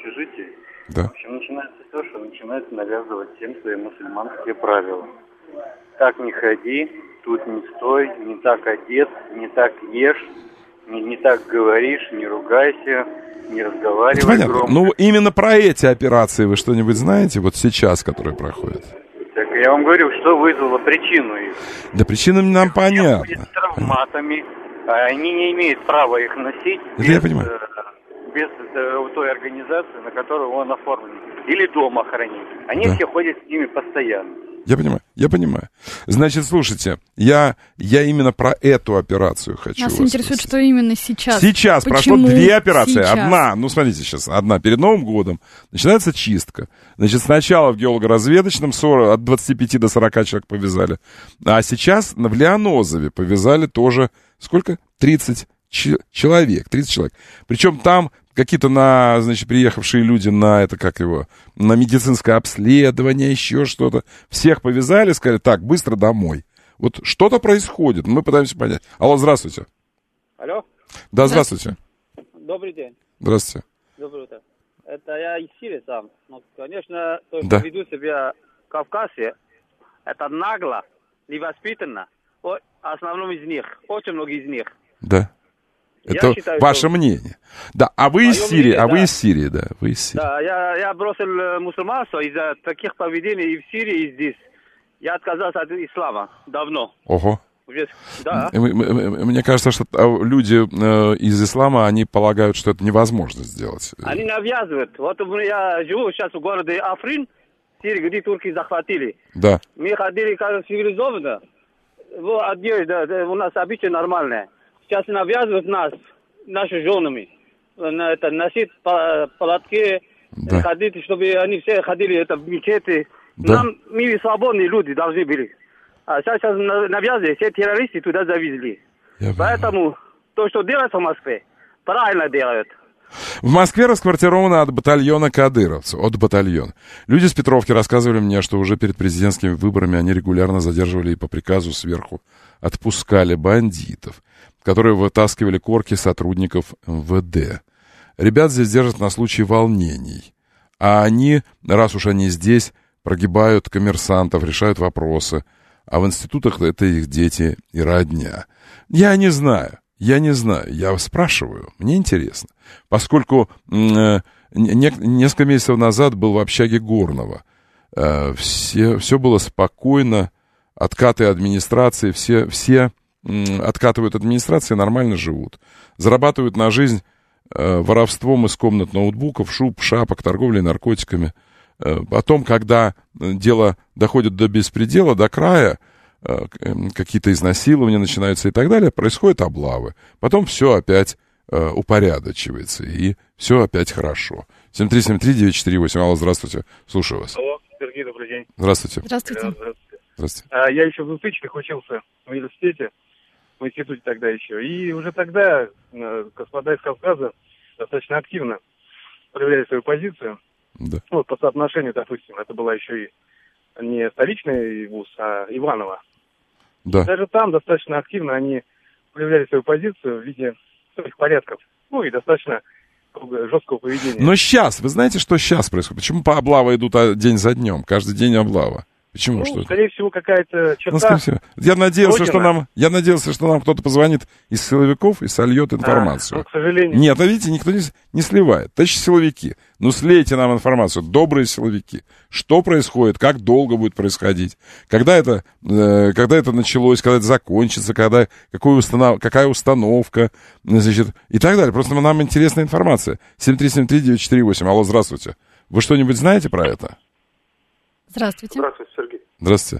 общежитии. Да. В общем, начинается все, что начинает навязывать всем свои мусульманские правила. Так не ходи, тут не стой, не так одет, не так ешь, не, не так говоришь, не ругайся, не разговаривай Это понятно. громко. Ну, именно про эти операции вы что-нибудь знаете, вот сейчас, которые проходят? Так я вам говорю, что вызвало причину их. Да причина нам понятна. Ходят с травматами, а они не имеют права их носить Это без, я понимаю. э, без э, той организации, на которую он оформлен. Или дома хранить. Они Да. все ходят с ними постоянно. Я понимаю, я понимаю. Значит, слушайте, я, я именно про эту операцию хочу Нас вас интересует, спросить. что именно сейчас. Сейчас Почему прошло две операции. сейчас? Одна, ну смотрите сейчас, одна перед Новым годом. Начинается чистка. Значит, сначала в геолого-разведочном сорок, от двадцати пяти до сорока человек повязали. А сейчас в Лианозове повязали тоже, сколько? тридцать ч- человек. тридцать человек. Причем там какие-то на, значит, приехавшие люди на это, как его, на медицинское обследование, еще что-то. Всех повязали, сказали, так, быстро домой. Вот что-то происходит, мы пытаемся понять. Алло, здравствуйте. Алло. Да, здравствуйте. Добрый день. Здравствуйте. Доброе утро. Это я из Сирии сам. Ну, конечно, то, что Да. веду себя в Кавказе, это нагло, невоспитанно. О, основном из них, очень много из них. Да. Я Это считаю, ваше что- мнение. Да, а вы из Моё Сирии, мнение, а вы да. из Сирии, да, вы из Сирии. Да, я, я бросил э, мусульманство из-за таких поведений и в Сирии, и здесь. Я отказался от ислама давно. Ого. Уже, да. М- м- м- Мне кажется, что а, люди э, из ислама, они полагают, что это невозможно сделать. Они навязывают. Вот я живу сейчас в городе Африн, в Сирии, где турки захватили. Да. Мы ходили как цивилизованно. Вот одежда, да, у нас обычай нормальная. Сейчас навязывают нас, наши женами. На это, носить па- палатки, Да. ходить, чтобы они все ходили это, в мечети. Да. Нам, мы свободные люди должны были. А сейчас, сейчас на- навязывают, все террористы туда завезли. Я Поэтому то, что делается в Москве, правильно делают. В Москве расквартировано от батальона кадыровцев, от батальона. Люди с Петровки рассказывали мне, что уже перед президентскими выборами они регулярно задерживали и по приказу сверху отпускали бандитов, которые вытаскивали корки сотрудников эм вэ дэ. Ребят здесь держат на случай волнений. А они, раз уж они здесь, прогибают коммерсантов, решают вопросы. А в институтах это их дети и родня. Я не знаю. Я не знаю, я спрашиваю, мне интересно. Поскольку э, не, несколько месяцев назад был в общаге Горного. Э, все, все было спокойно, откаты администрации, все, все э, откатывают администрации, нормально живут. Зарабатывают на жизнь э, воровством из комнат ноутбуков, шуб, шапок, торговлей наркотиками. Э, потом, когда дело доходит до беспредела, до края, какие-то изнасилования начинаются и так далее, происходят облавы. Потом все опять э, упорядочивается, и все опять хорошо. семь три семь три девять четыре восемь. Алло, здравствуйте. Слушаю вас. Алло, Сергей, добрый день. Здравствуйте. Здравствуйте. Здравствуйте. Здравствуйте. А, я еще в двухтысячных учился в университете, в институте тогда еще. И уже тогда э, господа из Кавказа достаточно активно проявляли свою позицию. Да. Ну, по соотношению, допустим, это была еще и не столичный вуз, а Иваново. Да. Даже там достаточно активно они проявляли свою позицию в виде своих порядков. Ну и достаточно жесткого поведения. Но сейчас, вы знаете, что сейчас происходит? Почему по облавы идут а, день за днем? Каждый день облава. Почему? Ну, что это? скорее всего, какая-то черта. Ну, скорее всего. Я надеялся, что Родина. нам, я надеялся, что нам кто-то позвонит из силовиков и сольет информацию. А, ну, к сожалению. Нет, а видите, никто не, с- не сливает. Товарищи силовики, ну слейте нам информацию, добрые силовики. Что происходит, как долго будет происходить, когда это, э, когда это началось, когда это закончится, когда, какую установ, какая установка, значит, и так далее. Просто нам интересна информация. семь три семь три девять четыре восемь. Алло, здравствуйте. Вы что-нибудь знаете про это? Здравствуйте. Здравствуйте, Сергей. Здравствуйте.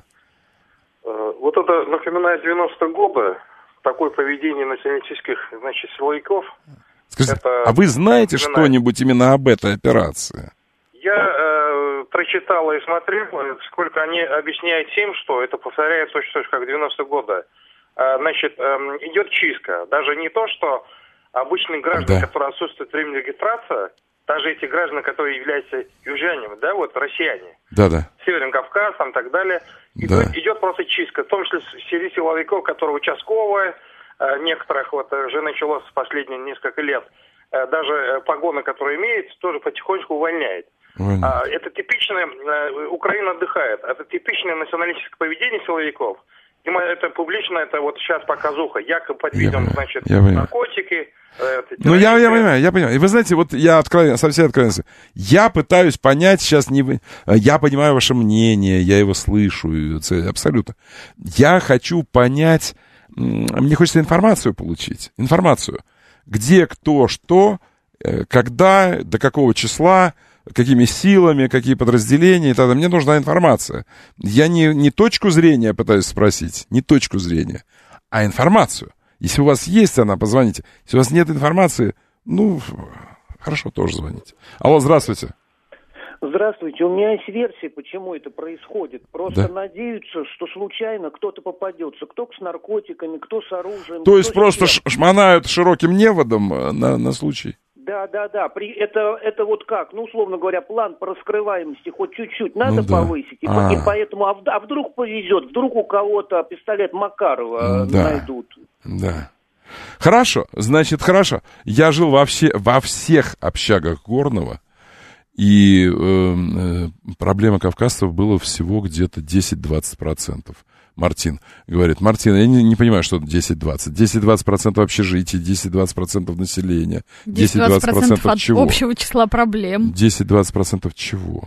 Э, Вот это напоминает девяностые годы, такое поведение националистических, значит, силовиков. Скажите, Это а вы знаете напоминает. что-нибудь именно об этой операции? Я э, прочитал и смотрел, э, сколько они объясняют всем, что это повторяется точно как в девяностые годы. Э, значит, э, идет чистка. Даже не то, что обычные граждане, Да. которые отсутствуют временная регистрация, даже эти граждане, которые являются южанами, да, вот россияне, Да-да. Северный Кавказ, там так далее. Да. Идет, идет просто чистка, в том числе среди силовиков, которые участковые, э, некоторых вот э, уже началось в последние несколько лет. даже погоны, которые имеет, тоже потихонечку увольняет. А, это типичное, Украина отдыхает, это типичное националистическое поведение силовиков. И это публично, это вот сейчас показуха, якобы под видом, значит, наркотики. Ну, я, я понимаю, я понимаю. И вы знаете, вот я откровенно, со всей откровенностью, я пытаюсь понять сейчас, не вы, я понимаю ваше мнение, я его слышу, абсолютно. Я хочу понять, мне хочется информацию получить, информацию. Где, кто, что, когда, до какого числа, какими силами, какие подразделения и так далее. Мне нужна информация. Я не, не точку зрения пытаюсь спросить, не точку зрения, а информацию. Если у вас есть она, позвоните. Если у вас нет информации, ну, хорошо, тоже звоните. Алло, здравствуйте. Здравствуйте. У меня есть версия, почему это происходит. Просто да. надеются, что случайно кто-то попадется. Кто с наркотиками, кто с оружием. То есть просто ш- шмонают широким неводом на, на случай? Да, да, да. При, это, это вот как, ну, условно говоря, план по раскрываемости хоть чуть-чуть надо ну, да. повысить. И, и поэтому, а, а вдруг повезет, вдруг у кого-то пистолет Макарова да. найдут. Да. Хорошо, значит, хорошо. Я жил во, все, во всех общагах Горного, и э, э, проблема кавказцев было всего где-то десять-двадцать процентов. Мартин говорит, Мартин, я не, не понимаю, что десять-двадцать. десять-двадцать процентов общежития, десять-двадцать процентов населения. десять-двадцать процентов от чего? Общего числа проблем. десять-двадцать процентов чего?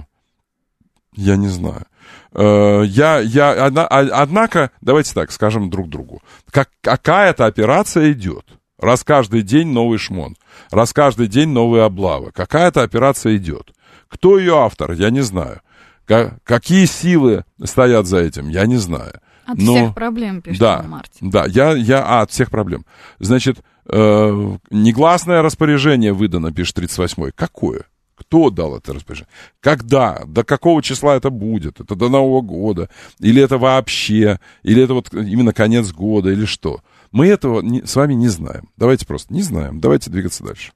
Я не знаю. Я, я, однако, давайте так, скажем друг другу. Как, какая-то операция идет. Раз каждый день новый шмон. Раз каждый день новые облавы. Какая-то операция идет. Кто ее автор, я не знаю. Какие силы стоят за этим, я не знаю. От Но, всех проблем, пишет да, Мартин. Да, я, я а, от всех проблем. Значит, э, негласное распоряжение выдано, пишет тридцать восьмой. Какое? Кто дал это распоряжение? Когда? До какого числа это будет? Это до Нового года? Или это вообще? Или это вот именно конец года? Или что? Мы этого не, с вами не знаем. Давайте просто не знаем. Давайте двигаться дальше.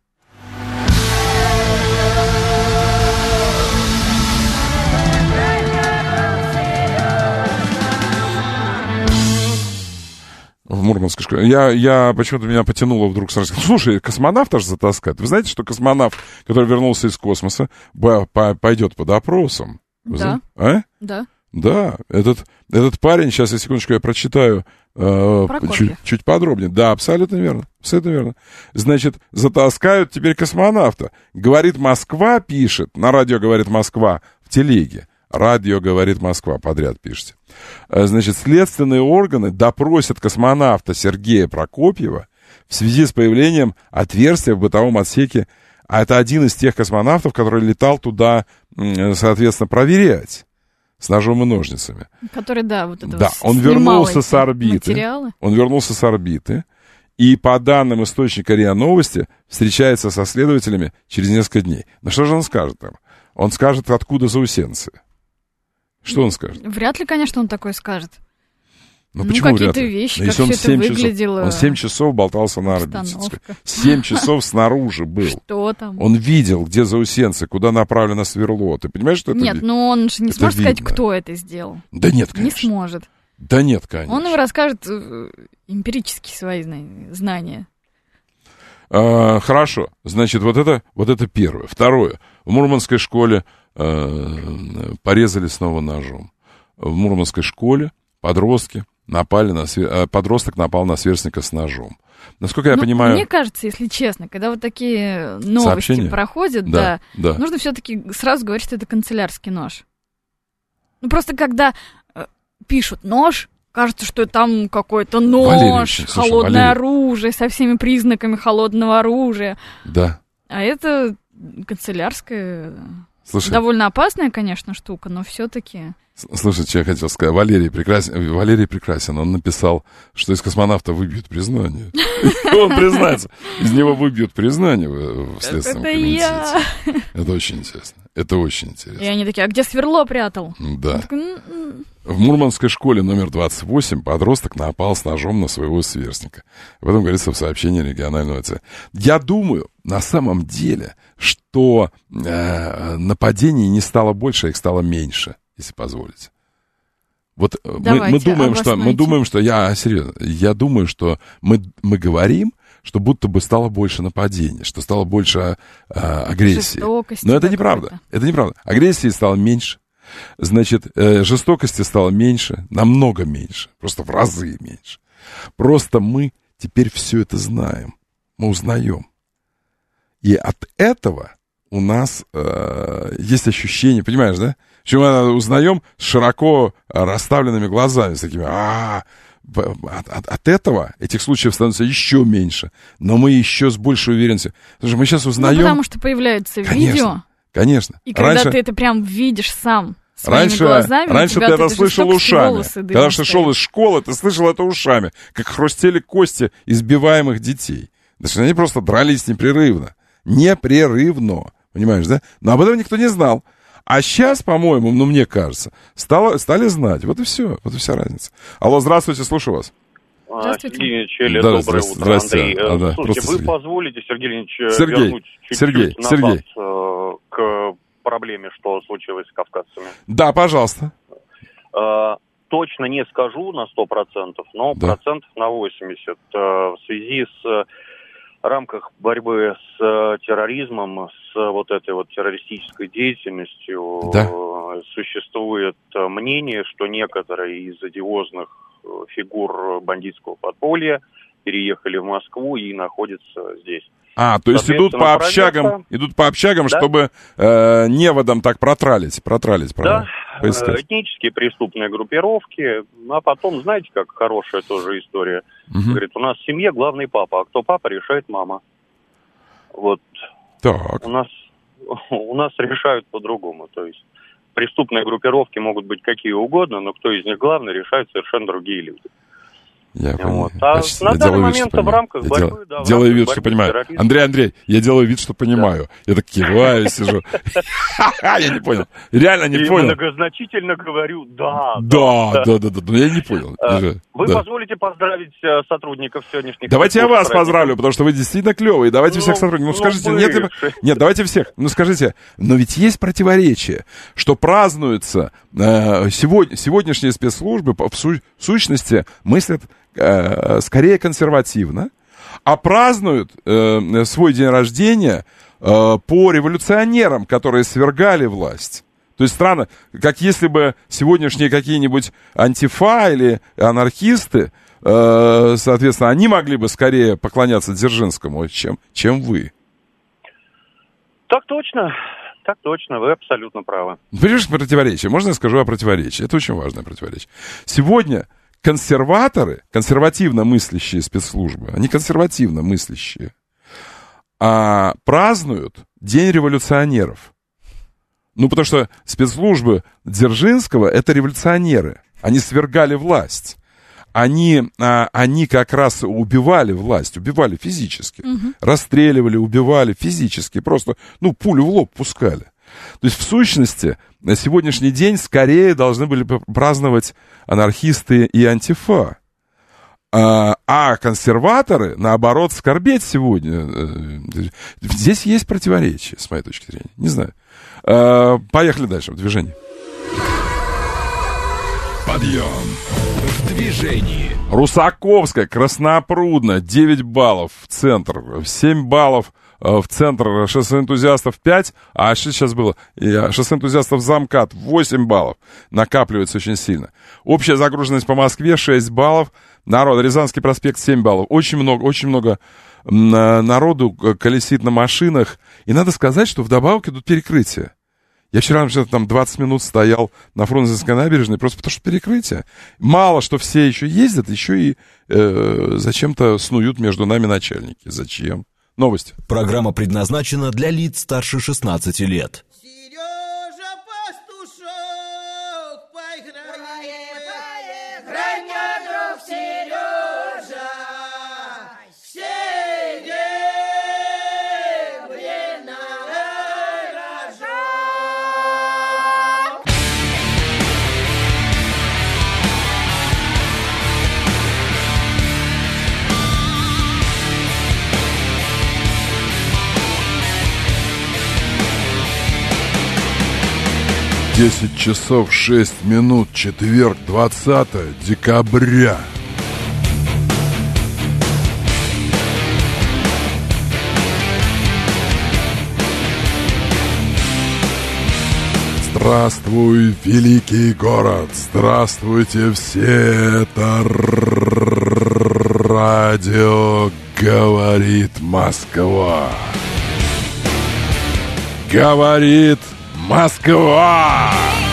В Мурманской школе. Я, я почему-то меня потянуло вдруг сразу. Слушай, космонавта же затаскать. Вы знаете, что космонавт, который вернулся из космоса, пойдет по допросам? Вы да. А? Да. Да. Этот, этот парень, сейчас я секундочку, я прочитаю э, чуть, чуть подробнее. Да, абсолютно верно. Абсолютно верно. Значит, затаскают теперь космонавта. Говорит Москва, пишет, на радио говорит Москва, в телеге. Радио говорит Москва, подряд пишите. Значит, следственные органы допросят космонавта Сергея Прокопьева в связи с появлением отверстия в бытовом отсеке. А это один из тех космонавтов, который летал туда, соответственно, проверять с ножом и ножницами. Который, да, вот это Да, вот он вернулся с орбиты. Материалы. Он вернулся с орбиты. И по данным источника РИА Новости, встречается со следователями через несколько дней. Ну что же он скажет там? Он скажет, откуда заусенцы. Что он скажет? Вряд ли, конечно, он такой скажет. Ну, ну почему какие-то вряд ли? вещи, Но как все это выглядело. Часов, он семь часов болтался на орбите. семь часов снаружи был. Что там? Он видел, где заусенцы, куда направлено сверло. Ты понимаешь, что это? Нет, ну он же не это сможет видно. сказать, кто это сделал. Да нет, конечно. Не сможет. Да нет, конечно. Он им расскажет эмпирические свои знания. А, хорошо. Значит, вот это, вот это первое. Второе. В Мурманской школе порезали снова ножом. В Мурманской школе подростки напали на свер... подросток напал на сверстника с ножом. Насколько я ну, понимаю... Мне кажется, если честно, когда вот такие новости Сообщения? проходят, да, да, да. нужно все-таки сразу говорить, что это канцелярский нож. Ну просто когда э, пишут нож, кажется, что там какой-то нож, Валерий, слушай, холодное Валерий. оружие со всеми признаками холодного оружия. Да. А это канцелярское... Слушай, довольно опасная, конечно, штука, но все-таки... Слушай, что я хотел сказать. Валерий прекрасен, Валерий прекрасен. Он написал, что из космонавта выбьют признание. Он признается. Из него выбьют признание в Следственном комитете. Это очень интересно. Это очень интересно. И они такие, а где сверло прятал? Да. В Мурманской школе номер двадцать восемь подросток напал с ножом на своего сверстника. Об этом говорится в сообщении регионального центра. Я думаю, на самом деле, что э, нападений не стало больше, а их стало меньше, если позволите. Вот мы, мы думаем, что мы думаем, что я серьезно, я думаю, что мы, мы говорим, что будто бы стало больше нападений, что стало больше э, агрессии. Жестокости. Но это неправда. Это неправда. Агрессии стало меньше. Значит, э, жестокости стало меньше, намного меньше, просто в разы меньше. Просто мы теперь все это знаем, мы узнаем. И от этого у нас э, есть ощущение, понимаешь, да? Почему мы узнаем с широко расставленными глазами, с такими, а от, от, от этого этих случаев становится еще меньше, но мы еще с большей уверенностью. Слушай, мы сейчас узнаем... Ну, потому что появляются конечно, видео. Конечно. И когда раньше... ты это прям видишь сам своими раньше, глазами, раньше ты это слышал ушами. Когда ты шел из школы, ты слышал это ушами, как хрустели кости избиваемых детей. Да что они просто дрались непрерывно. Непрерывно. Понимаешь, да? Но об этом никто не знал. А сейчас, по-моему, ну, мне кажется, стало, стали знать. Вот и все. Вот и вся разница. Алло, здравствуйте, слушаю вас. Здравствуйте. Сергей Ильич, да, доброе здравствуйте, утро, Андрей. А, да, Слушайте, вы Сергей. позволите, Сергей Ильич, Сергей. вернуть чуть-чуть Сергей. назад Сергей. Э, к проблеме, что случилось с кавказцами? Да, пожалуйста. Э, точно не скажу на сто процентов, но да. процентов на восемьдесят. Э, в связи с... Э, в рамках борьбы с э, терроризмом, с э, вот этой вот террористической деятельностью да. э, существует э, мнение, что некоторые из одиозных э, фигур бандитского подполья переехали в Москву и находятся здесь. А, то есть идут по общагам, проверка... идут по общагам, да? чтобы э, неводом так протралить, протралить, правда? Да, этнические преступные группировки, а потом, знаете, как хорошая тоже история. Угу. Говорит, у нас в семье главный папа, а кто папа, решает мама. Вот. Так. У нас, у нас решают по-другому, то есть преступные группировки могут быть какие угодно, но кто из них главный, решают совершенно другие люди. Я вот. А почти, на я данный вид, момент в рамках я борьбы... Дел, да, делаю рамках вид, что понимаю. Терроризма. Андрей, Андрей, я делаю вид, что понимаю. Да. Я так киваю, сижу. Я не понял. Реально не понял. И многозначительно говорю «да». Да, да, да, да, но я не понял. Вы позволите поздравить сотрудников сегодняшних... Давайте я вас поздравлю, потому что вы действительно клевые. Давайте всех сотрудников. Ну скажите, нет, нет, давайте всех. Ну скажите, но ведь есть противоречие, что празднуются сегодняшние спецслужбы в сущности мыслят Э, скорее консервативно, а празднуют э, свой день рождения э, по революционерам, которые свергали власть. То есть странно, как если бы сегодняшние какие-нибудь антифа или анархисты, э, соответственно, они могли бы скорее поклоняться Дзержинскому, чем, чем вы. Так точно. Так точно, вы абсолютно правы. Понимаешь, противоречие? Можно я скажу о противоречии? Это очень важное противоречие. Сегодня консерваторы, консервативно мыслящие спецслужбы, они консервативно мыслящие, а празднуют День революционеров. Ну, потому что спецслужбы Дзержинского — это революционеры. Они свергали власть. Они, а, они как раз убивали власть, убивали физически. Угу. Расстреливали, убивали физически. Просто, ну, пулю в лоб пускали. То есть, в сущности, на сегодняшний день скорее должны были праздновать анархисты и антифа. А, а консерваторы, наоборот, скорбеть сегодня. Здесь есть противоречие, с моей точки зрения. Не знаю. А, поехали дальше в движении. Подъем в движении. Русаковская, Краснопрудная, девять баллов в центр, семь баллов в центр, шоссе энтузиастов пять, а что сейчас было? Шоссе энтузиастов Замкат восемь баллов, накапливается очень сильно. Общая загруженность по Москве шесть баллов, народ, Рязанский проспект семь баллов, очень много, очень много народу колесит на машинах, и надо сказать, что вдобавок идут перекрытия. Я вчера там двадцать минут стоял на Фрунзенской набережной, просто потому что перекрытие. Мало что все еще ездят, еще и э, зачем-то снуют между нами начальники. Зачем? Новости. Программа предназначена для лиц старше шестнадцати лет. Сережа Пастушок, поиграем, поиграй, мой друг Сережа, серебряный рожок. десять часов шесть минут, четверг, двадцатое декабря. Здравствуй, великий город! Здравствуйте все! Это радио говорит Москва. Говорит Москва!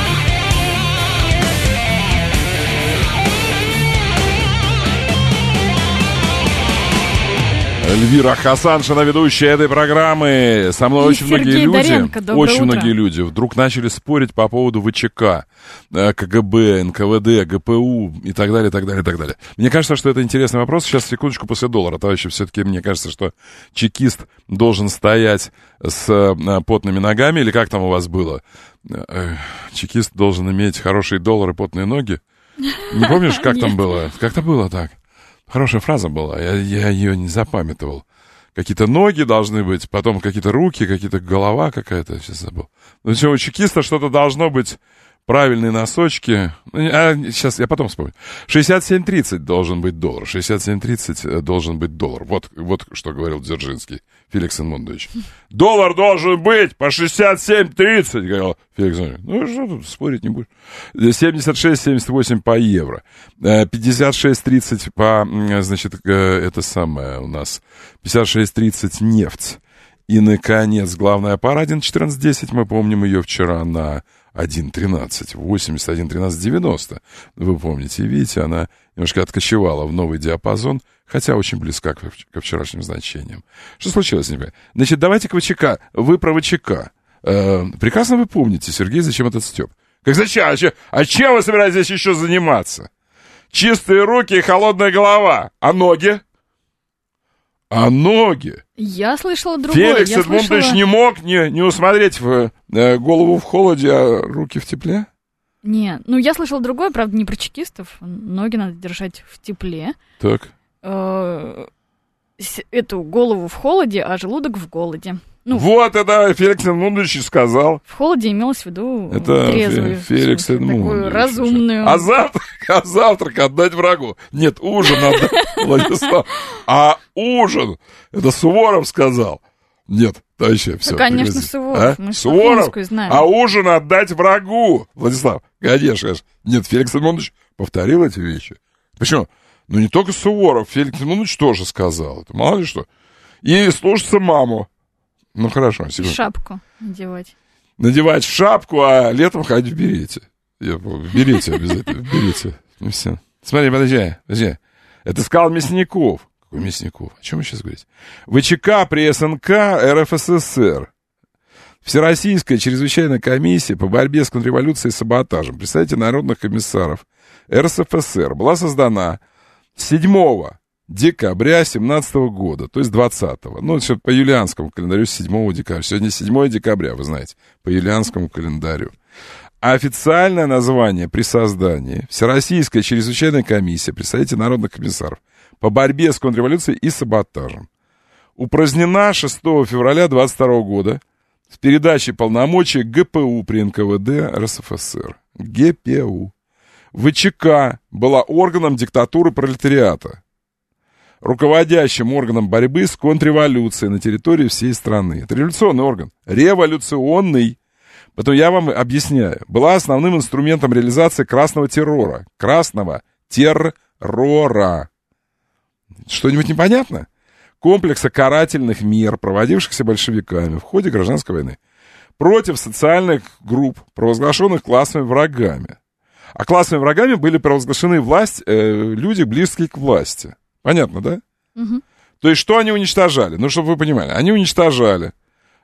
Эльвира Хасаншина, ведущая этой программы. Со мной И очень Сергей многие Доренко, люди, доброе очень утро. многие люди вдруг начали спорить по поводу ВЧК, КГБ, эн ка вэ дэ, гэ пэ у и так далее, и так далее, и так далее. Мне кажется, что это интересный вопрос. Сейчас, секундочку, после доллара, товарищи, все-таки мне кажется, что чекист должен стоять с потными ногами, или как там у вас было? Чекист должен иметь хороший доллар и потные ноги. Не помнишь, как там было? Как-то было так. Хорошая фраза была, я, я ее не запамятовал. Какие-то ноги должны быть, потом какие-то руки, какие-то голова какая-то, сейчас забыл. Ну, что, у чекиста что-то должно быть, правильные носочки. А, сейчас, я потом вспомню. шестьдесят семь тридцать должен быть доллар, шестьдесят семь тридцать должен быть доллар. Вот, вот что говорил Дзержинский, Феликс Эдмундович. Доллар должен быть по шестьдесят семь тридцать, говорил Феликс Эдмундович. Ну, что тут, спорить не будешь. семьдесят шесть семьдесят восемь по евро. пятьдесят шесть тридцать по, значит, это самое у нас, пятьдесят шесть тридцать нефть. И, наконец, главная пара один четырнадцать десять, мы помним ее вчера на один тринадцать восемьдесят, один тринадцать девяносто. Вы помните, видите, она немножко откочевала в новый диапазон, хотя очень близка к, ко вчерашним значениям. Что случилось, не понимаю? Значит, давайте к ВЧК. Вы про ВЧК. Э, прекрасно вы помните, Сергей, зачем этот стёб? Как зачем? А, чем? а чем вы собираетесь здесь еще заниматься? Чистые руки и холодная голова. А ноги? А ноги? Я слышала другое. Феликс Я Эдмундович слышала... не мог не, не усмотреть в, э, голову в холоде, а руки в тепле? Не, ну я слышала другое, правда, не про чекистов. Ноги надо держать в тепле. Так. Э, с- эту голову в холоде, а желудок в голоде. Ну, Вот это Феликс Эдмундович и сказал. в холоде имелось в виду Это трезвую, Фе- Феликс в смысле, такую Эдмундович. разумную. А завтрак, а завтрак отдать врагу. Нет, ужин отдать, Владислав. А ужин, это Суворов сказал. Нет, товарищи, все. конечно, прекратите. Суворов. А? Мы Суворов, Стаховскую знаем. а ужин отдать врагу. Владислав, конечно, конечно. Нет, Феликс Эдмундович повторил эти вещи. Почему? Ну, не только Суворов, Феликс Эдмундович тоже сказал. Это мало ли что. И слушаться маму. Ну, хорошо, И секунду. шапку надевать. Надевать шапку, а летом ходить в берете. Я, в берете обязательно, в берете. Ну, все. Смотри, подожди, подожди. Это сказал Мясников. Какой Мясников? О чем вы сейчас говорите? ВЧК при эс эн ка эр эф эс эс эр. Всероссийская чрезвычайная комиссия по борьбе с контрреволюцией и саботажем. Представитель народных комиссаров эр эс эф эс эр была создана седьмого декабря семнадцатого года, то есть двадцатого. Ну, это по юлианскому календарю седьмого декабря. Сегодня седьмое декабря, вы знаете, по юлианскому календарю. А официальное название при создании Всероссийская чрезвычайная комиссия, представителей народных комиссаров по борьбе с контрреволюцией и саботажем. Упразднена шестого февраля двадцать второго года с передачей полномочий гэ пэ у при эн ка вэ дэ эр эс эф эс эр. гэ пэ у. ВЧК была органом диктатуры пролетариата, руководящим органом борьбы с контрреволюцией на территории всей страны. Это революционный орган. Революционный. Потом я вам объясняю. Была основным инструментом реализации красного террора. Красного террора. Что-нибудь непонятно? Комплекса карательных мер, проводившихся большевиками в ходе гражданской войны против социальных групп, провозглашенных классовыми врагами. А классовыми врагами были провозглашены власть, э, люди, близкие к власти. Понятно, да? Угу. То есть, что они уничтожали? Ну, чтобы вы понимали, они уничтожали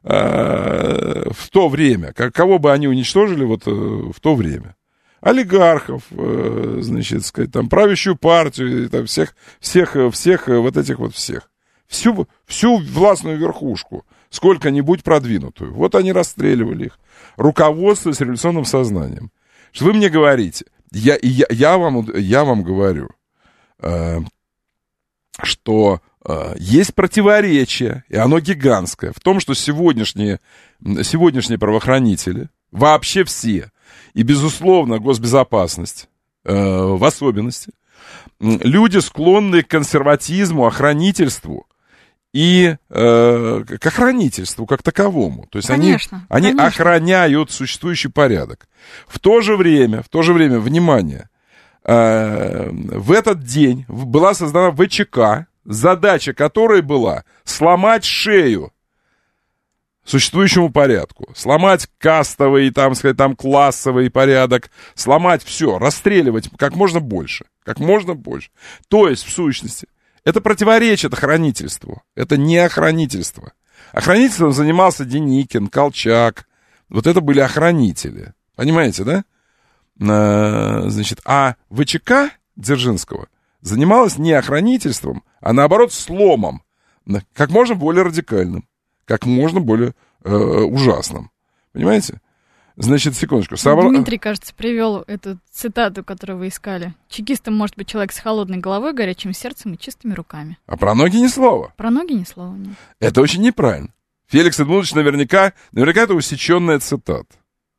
э, в то время, как, кого бы они уничтожили вот э, в то время? Олигархов, э, значит, сказать, там, правящую партию, там, всех, всех, всех, э, вот этих вот всех. Всю, всю властную верхушку, сколько-нибудь продвинутую. Вот они расстреливали их, руководствуясь революционным сознанием. Что вы мне говорите? Я, я, я, вам, я вам говорю, э, что э, есть противоречие, и оно гигантское, в том, что сегодняшние, сегодняшние правоохранители, вообще все, и, безусловно, госбезопасность э, в особенности, люди, склонные к консерватизму, охранительству и э, к охранительству как таковому. То есть Конечно, они, они конечно. охраняют существующий порядок. В то же время, в то же время, внимание, э, в этот день была создана ВЧК, задача которой была сломать шею существующему порядку, сломать кастовый, там, сказать, там, классовый порядок, сломать все, расстреливать как можно больше, как можно больше. То есть, в сущности, это противоречит охранительству, это не охранительство. Охранительством занимался Деникин, Колчак, вот это были охранители, понимаете, да? А, значит, а ВЧК Дзержинского занималась не охранительством, а наоборот сломом, как можно более радикальным. Как можно более э, ужасным. Понимаете? Значит, секундочку. Собра... Дмитрий, кажется, привел эту цитату, которую вы искали. Чекистом может быть человек с холодной головой, горячим сердцем и чистыми руками. А про ноги ни слова. Про ноги ни слова нет. Это очень неправильно. Феликс Эдмундович наверняка, наверняка это усеченная цитата.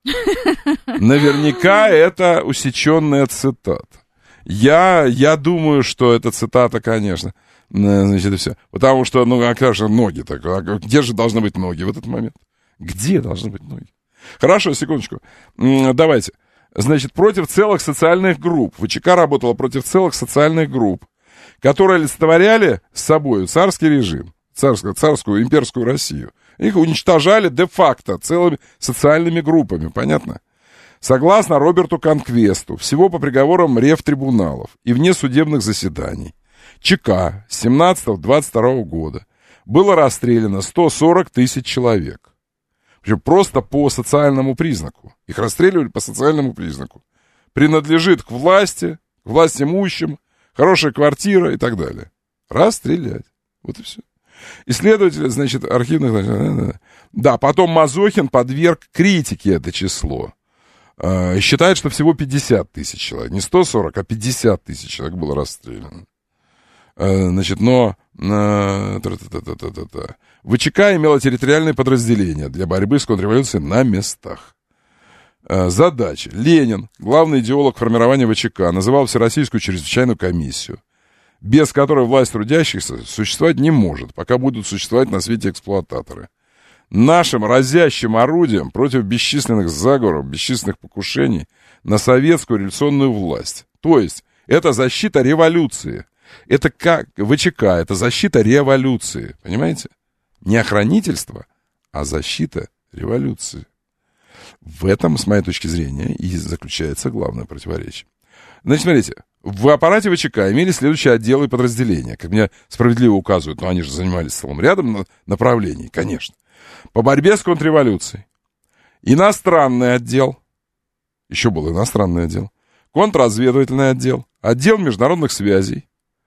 Наверняка это усеченная цитата. Я, я думаю, что эта цитата, конечно... Значит, и все. Потому что, ну, а как же ноги так? А где же должны быть ноги в этот момент? Где должны быть ноги? Хорошо, секундочку. Давайте. Значит, против целых социальных групп. ВЧК работала против целых социальных групп, которые олицетворяли с собой царский режим, царскую, царскую имперскую Россию. Их уничтожали де-факто целыми социальными группами, понятно? Согласно Роберту Конквесту, всего по приговорам ревтрибуналов и вне судебных заседаний, ЧК с семнадцатого по двадцать второго года было расстреляно сто сорок тысяч человек. Причем просто по социальному признаку. Их расстреливали по социальному признаку. Принадлежит к власти, к власть имущим, хорошая квартира и так далее. Расстрелять. Вот и все. Исследователи, значит, архивных... Да, потом Мазохин подверг критике это число. Считает, что всего пятьдесят тысяч человек. Не сто сорок, а пятьдесят тысяч человек было расстреляно. Значит, но э, ВЧК имела территориальное подразделение для борьбы с контрреволюцией на местах. Э, задача. Ленин, главный идеолог формирования ВЧК, называл Всероссийскую чрезвычайную комиссию, без которой власть трудящихся существовать не может, пока будут существовать на свете эксплуататоры. Нашим разящим орудием против бесчисленных заговоров, бесчисленных покушений на советскую революционную власть. То есть, это защита революции. Это как ВЧК, это защита революции, понимаете? Не охранительство, а защита революции. В этом, с моей точки зрения, и заключается главное противоречие. Значит, смотрите, в аппарате ВЧК имели следующие отделы и подразделения, как меня справедливо указывают, но они же занимались целым рядом направлений, конечно. По борьбе с контрреволюцией. Иностранный отдел, еще был иностранный отдел, контрразведывательный отдел, отдел международных связей,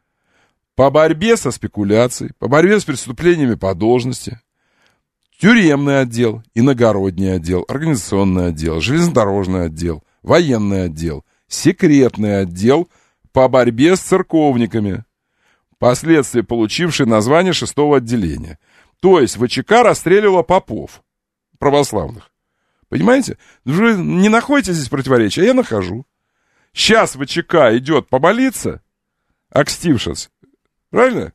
по борьбе со спекуляцией, по борьбе с преступлениями по должности, тюремный отдел, иногородний отдел, организационный отдел, железнодорожный отдел, военный отдел, секретный отдел по борьбе с церковниками, впоследствии получивший название шестого отделения. То есть ВЧК расстреливала попов православных. Понимаете? Вы не находите здесь противоречия, а я нахожу. Сейчас ВЧК идет помолиться, акстившись, правильно?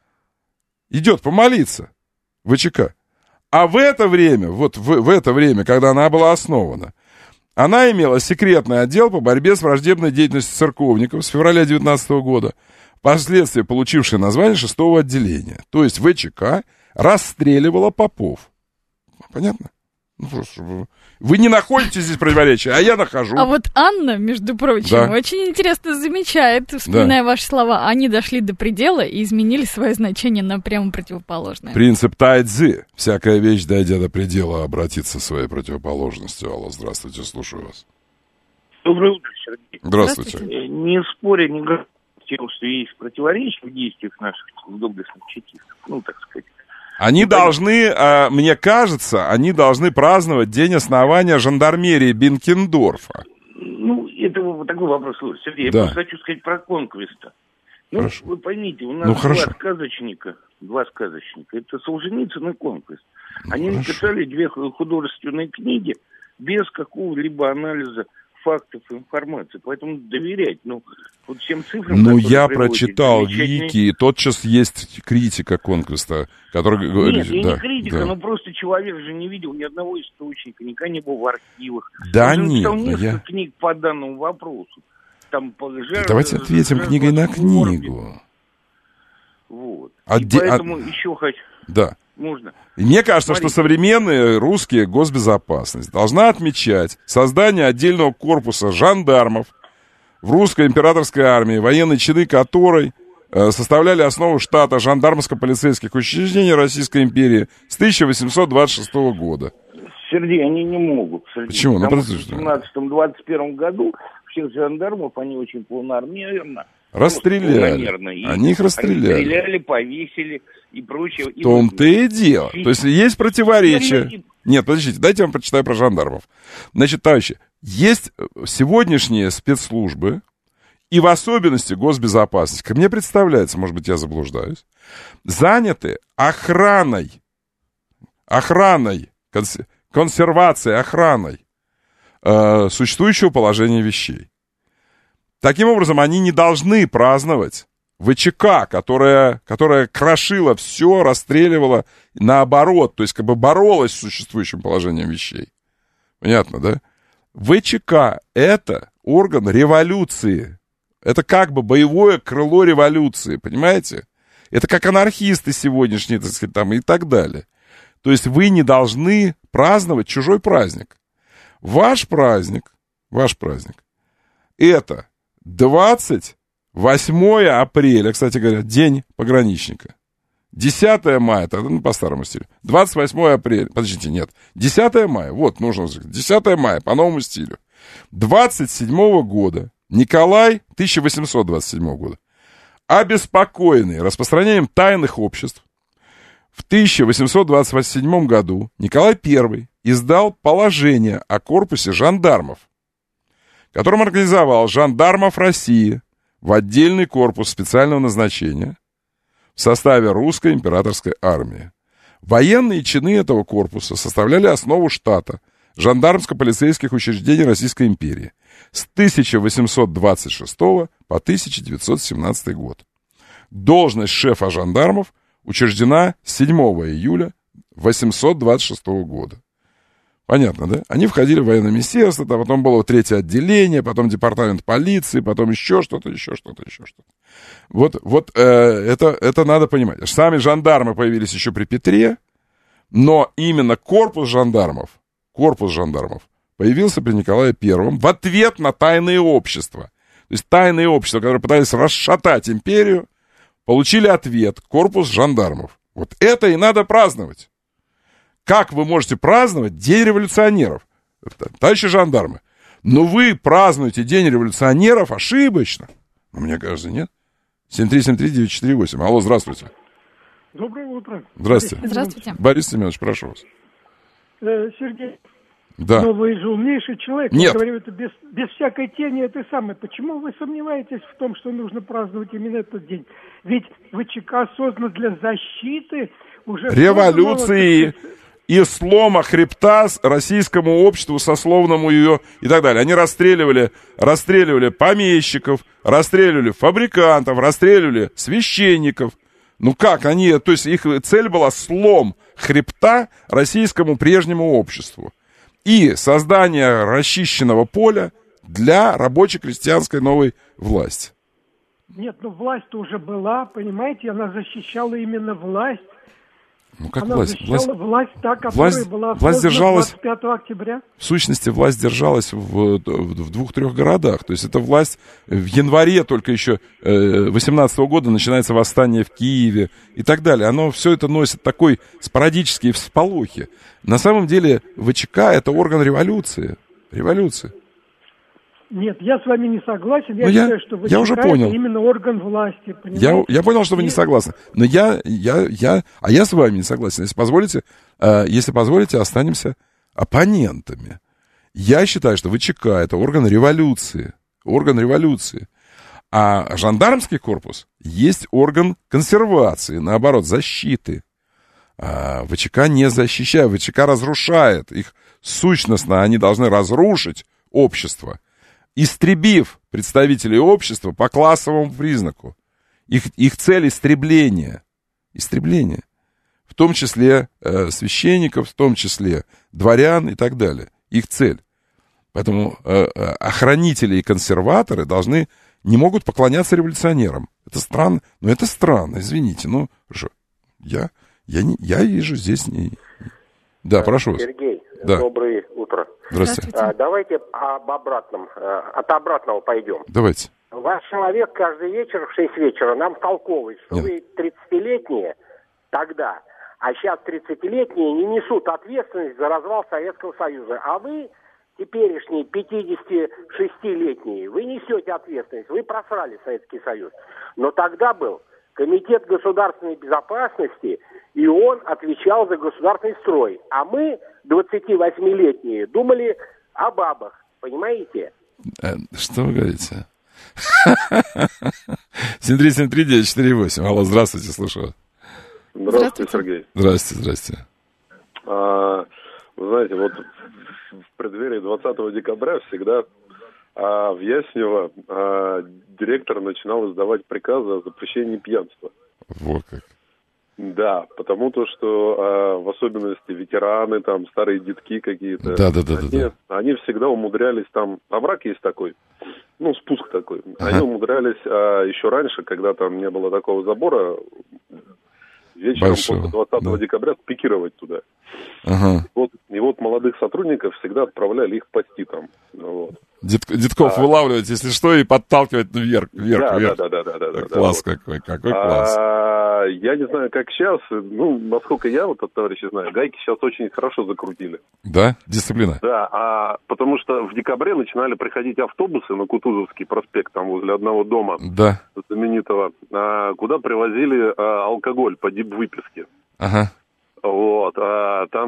Идет помолиться ВЧК. А в это время, вот в, в это время, когда она была основана, она имела секретный отдел по борьбе с враждебной деятельностью церковников с февраля девятнадцатого года, впоследствии получивший название шестого отделения. То есть ВЧК расстреливала попов. Понятно? Ну, вы не находите здесь противоречия, а я нахожу. А вот Анна, между прочим, да. очень интересно замечает, вспоминая да. ваши слова, они дошли до предела и изменили свое значение на прямо противоположное. Принцип тайцзи. Всякая вещь, дойдя до предела, обратится своей противоположностью. Алло, здравствуйте, слушаю вас. Доброе утро, Сергей. Здравствуйте. Здравствуйте. Не споря, не говоря тем, что есть противоречия в действиях наших доблестных чекистов, ну, так сказать. Они должны, мне кажется, они должны праздновать день основания жандармерии Бенкендорфа. Ну, это такой вопрос, Сергей. Да. Я просто хочу сказать про Конквеста. Ну, хорошо. Вы поймите, у нас ну, два хорошо. сказочника, два сказочника. Это Солженицын и Конквест. Они ну, написали две художественные книги без какого-либо анализа фактов и информации. Поэтому доверять, ну, вот всем цифрам... Ну, я прочитал Вики, и тотчас есть критика конкурса, который говорит... Нет, и да, не критика, да. но просто человек же не видел ни одного источника, никогда не был в архивах. Да Он нет, написал несколько я... книг по данному вопросу. Там, по, жар, Давайте ответим жар, книгой на жар, книгу. Вот. Отде... И поэтому а... еще хочу... Да. Можно. Мне кажется, Смотрите. что современная русская госбезопасность должна отмечать создание отдельного корпуса жандармов в русской императорской армии, военные чины которой э, составляли основу штата жандармско-полицейских учреждений Российской империи с тысяча восемьсот двадцать шестого года. Сергей, они не могут. Сергей. Почему? Ну, Потому что в подожди, семнадцатом двадцать первом году всех жандармов, они очень планомерно, расстреляли. И Они их расстреляли. Они стреляли, повесили и прочее. В том-то и дело. То есть есть противоречие. Нет, подождите, дайте я вам прочитаю про жандармов. Значит, товарищи, есть сегодняшние спецслужбы, и в особенности госбезопасность, как мне представляется, может быть, я заблуждаюсь, заняты охраной, охраной, консервацией, охраной э, существующего положения вещей. Таким образом, они не должны праздновать ВЧК, которая, которая крошила все, расстреливала наоборот, то есть как бы боролась с существующим положением вещей. Понятно, да? ВЧК — это орган революции. Это как бы боевое крыло революции, понимаете? Это как анархисты сегодняшние, так сказать, там и так далее. То есть вы не должны праздновать чужой праздник. Ваш праздник, ваш праздник, это двадцать восьмое апреля, кстати говоря, день пограничника. десятое мая, тогда ну, по старому стилю. двадцать восьмое апреля, подождите, нет. десятое мая, вот, нужно сказать. десятое мая, по новому стилю. двадцать седьмого года, Николай, тысяча восемьсот двадцать седьмого года, обеспокоенный распространением тайных обществ, в тысяча восемьсот двадцать седьмом году Николай Первый издал положение о корпусе жандармов, которым организовал жандармов России в отдельный корпус специального назначения в составе русской императорской армии. Военные чины этого корпуса составляли основу штата жандармско-полицейских учреждений Российской империи с тысяча восемьсот двадцать шестого по тысяча девятьсот семнадцатый год. Должность шефа жандармов учреждена седьмого июля восемьсот двадцать шестого года. Понятно, да? Они входили в военное министерство, там потом было третье отделение, потом департамент полиции, потом еще что-то, еще что-то, еще что-то. Вот, вот э, это, это надо понимать. Сами жандармы появились еще при Петре, но именно корпус жандармов, корпус жандармов появился при Николае Первом в ответ на тайные общества. То есть тайные общества, которые пытались расшатать империю, получили ответ: корпус жандармов. Вот это и надо праздновать. Как вы можете праздновать День революционеров, товарищи жандармы? Но вы празднуете День революционеров ошибочно. Ну, мне кажется, нет. семь три семь три девять четыре восемь. Алло, здравствуйте. Доброе утро. Здравствуйте. Здравствуйте. Борис Семенович, прошу вас. Э, Сергей, да. но вы же умнейший человек. Нет. Я говорю это без, без всякой тени, это самое. Почему вы сомневаетесь в том, что нужно праздновать именно этот день? Ведь ВЧК создан для защиты уже... революции и слома хребта российскому обществу, сословному ее и так далее. Они расстреливали, расстреливали помещиков, расстреливали фабрикантов, расстреливали священников. Ну как они, то есть их цель была слом хребта российскому прежнему обществу и создание расчищенного поля для рабоче-крестьянской новой власти. Нет, ну власть уже была, понимаете, она защищала именно власть. Ну как она власть? защищала Власть, власть та, которая власть, была власть создана держалась, двадцать пятого октября. В сущности, власть держалась в, в, в двух-трех городах. То есть эта власть в январе только еще э, восемнадцатого года начинается восстание в Киеве и так далее. Оно все это носит такой спорадические всполохи. На самом деле ВЧК — это орган революции. Революции. Нет, я с вами не согласен. Я ну, считаю, я, что ВЧК я уже понял. это именно орган власти. Я, я понял, что вы не согласны. Но я, я, я, а я с вами не согласен. Если позволите, э, если позволите, останемся оппонентами. Я считаю, что ВЧК — это орган революции. Орган революции. А жандармский корпус есть орган консервации, наоборот, защиты. А ВЧК не защищает, ВЧК разрушает. Их сущностно они должны разрушить общество. истребив представителей общества по классовому признаку. Их, их цель истребление. Истребление. В том числе э, священников, в том числе дворян и так далее. Их цель. Поэтому э, охранители и консерваторы должны, не могут поклоняться революционерам. Это странно. Ну, это странно, извините. Ну, хорошо. Я, я, не, я вижу здесь... Не... Да, прошу вас. Сергей, да. Доброе утро. Здравствуйте. А, давайте об обратном, от обратного пойдем. Давайте. Ваш человек каждый вечер в шесть вечера нам втолковывает, что Нет. вы тридцатилетние тогда, а сейчас тридцатилетние не несут ответственность за развал Советского Союза. А вы, теперешние пятидесятишестилетние, вы несете ответственность. Вы просрали Советский Союз. Но тогда был Комитет государственной безопасности, и он отвечал за государственный строй. А мы, двадцативосьмилетние, думали о бабах. Понимаете? Что вы говорите? семь три семь три девять четыре восемь. Алло, здравствуйте, слушаю. Здравствуйте, Сергей. Здравствуйте, здрасте. А, вы знаете, вот в преддверии двадцатого декабря всегда а, в Яснево а, директор начинал издавать приказы о запрещении пьянства. Вот как. Да, потому то, что а, в особенности ветераны, там, старые детки какие-то, да, да, да, они, да, да. они всегда умудрялись там, овраг есть такой, ну, спуск такой, Ага. они умудрялись а, еще раньше, когда там не было такого забора, вечером Большого, после двадцатого да. декабря спикировать туда. Ага. И вот, и вот молодых сотрудников всегда отправляли их пасти там. Ну, вот. Дед, детков А. вылавливать, если что, и подталкивать вверх, вверх, Да, вверх. да, да, да, да, да, да, Класс да, какой, какой класс. А, я не знаю, как сейчас, ну, насколько я вот от товарища знаю, гайки сейчас очень хорошо закрутили. Да? Дисциплина? Да, а потому что в декабре начинали приходить автобусы на Кутузовский проспект, там возле одного дома Да. знаменитого, а, куда привозили а, алкоголь по дипвыписке. Ага. Вот, а там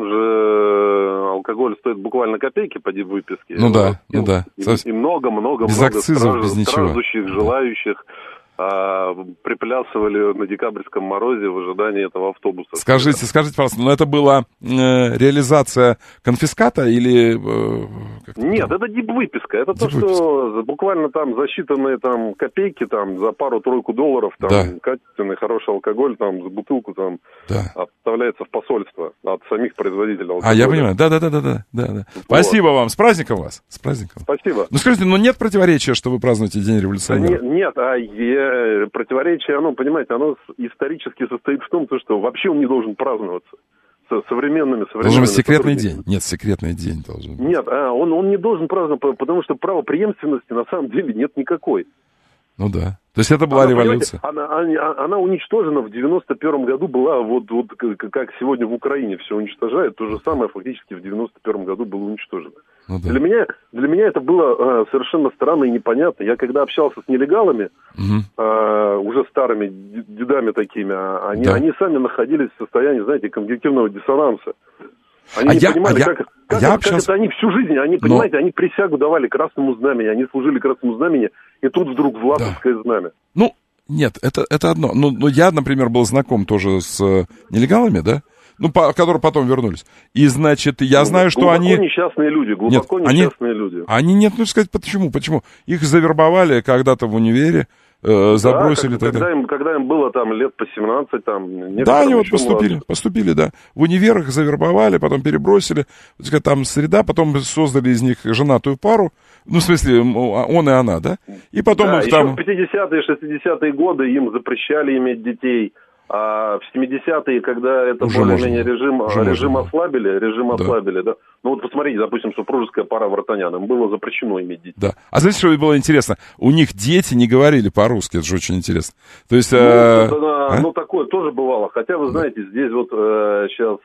же алкоголь стоит буквально копейки по дипвыписке. Ну да, и, ну да. И много-много-много Без акцизов, без ничего. страждущих, желающих а, приплясывали на декабрьском морозе в ожидании этого автобуса. Скажите, скажите, пожалуйста, но это была э, реализация конфиската или... э, как это Нет, было? это дипвыписка. Это то, Дипвыписка. что буквально там за считанные там копейки, там за пару-тройку долларов, там Да. качественный хороший алкоголь, там за бутылку там Да. отправляется в посольство от самих производителей алкоголя. А, я понимаю, да-да-да-да. да, да. Спасибо вам, с праздником вас, с праздником. Спасибо. Ну скажите, ну нет противоречия, что вы празднуете День революционера? Нет, нет, а е- противоречие, оно, понимаете, оно с- исторически состоит в том, что вообще он не должен праздноваться со современными, современными Должен быть секретный сотрудниками. день. Нет, секретный день должен быть. Нет, а, он, он не должен праздновать, по- потому что правопреемственности на самом деле нет никакой. Ну да. То есть это была Она, революция. понимаете, Она, она, она уничтожена в девяносто первом году была, вот, вот как как сегодня в Украине все уничтожает, то же самое фактически в девяносто первом году было уничтожено. Ну да. Для меня, для меня это было э, совершенно странно и непонятно. Я когда общался с нелегалами, Мгм. э, уже старыми д- дедами такими, а они, Да. они сами находились в состоянии, знаете, когнитивного диссонанса. Они А не я- понимали, а я- как, а как, я это, общался- как это они всю жизнь, они, Но- понимаете, они присягу давали Красному Знамени, они служили Красному Знамени, и тут вдруг Власовское знамя. Ну, нет, это, это одно. Ну, ну, я, например, был знаком тоже с э, нелегалами, да? Ну, по, которые потом вернулись. И, значит, я Ну, знаю, что глубоко они... несчастные люди, глубоко Нет, они- несчастные люди. Они нет, ну, сказать, почему? Почему? Их завербовали когда-то в универе, э, забросили Да, как- тогда. когда, им, когда им было там лет по семнадцать, там... Да, некоторым они вот еще поступили, младше. поступили, да. В универах завербовали, потом перебросили. Вот такая там среда, потом создали из них женатую пару. Ну, в смысле, м, он и она, да? И потом Да, их еще там... в пятидесятые, шестидесятые годы им запрещали иметь детей. А в семидесятые, когда это Уже более-менее можно. режим, Уже режим можно. ослабили, режим Да. ослабили, да. Ну вот посмотрите, допустим, супружеская пара Вартанян, им было запрещено иметь детей. Да. А знаете, что было интересно? У них дети не говорили по-русски, это же очень интересно. То есть... Ну, э, это, а? ну, такое тоже бывало. Хотя, вы знаете, здесь вот э, сейчас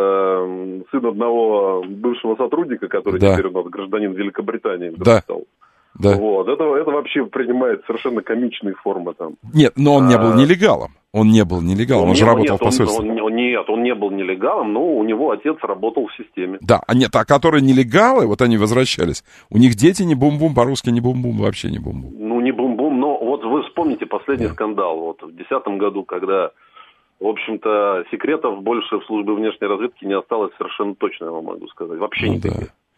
э, сын одного бывшего сотрудника, который Да. теперь у нас гражданин Великобритании, вдруг Да. стал. Да. Вот, это, это вообще принимает совершенно комичные формы там. Нет, но он не был А, нелегалом. Он не был нелегалом, он, не же был- работал нет, в посольстве. Он, он- нет, он не был нелегалом, но у него отец работал в системе. Да, а нет, а которые нелегалы, вот они возвращались, у них дети не бум-бум, по-русски не бум-бум, вообще не бум-бум. Ну, не бум-бум, но вот вы вспомните последний скандал. Вот в десятом году, когда, в общем-то, секретов больше в службе внешней разведки не осталось совершенно точно, я вам могу сказать. Вообще Ну никаких. да.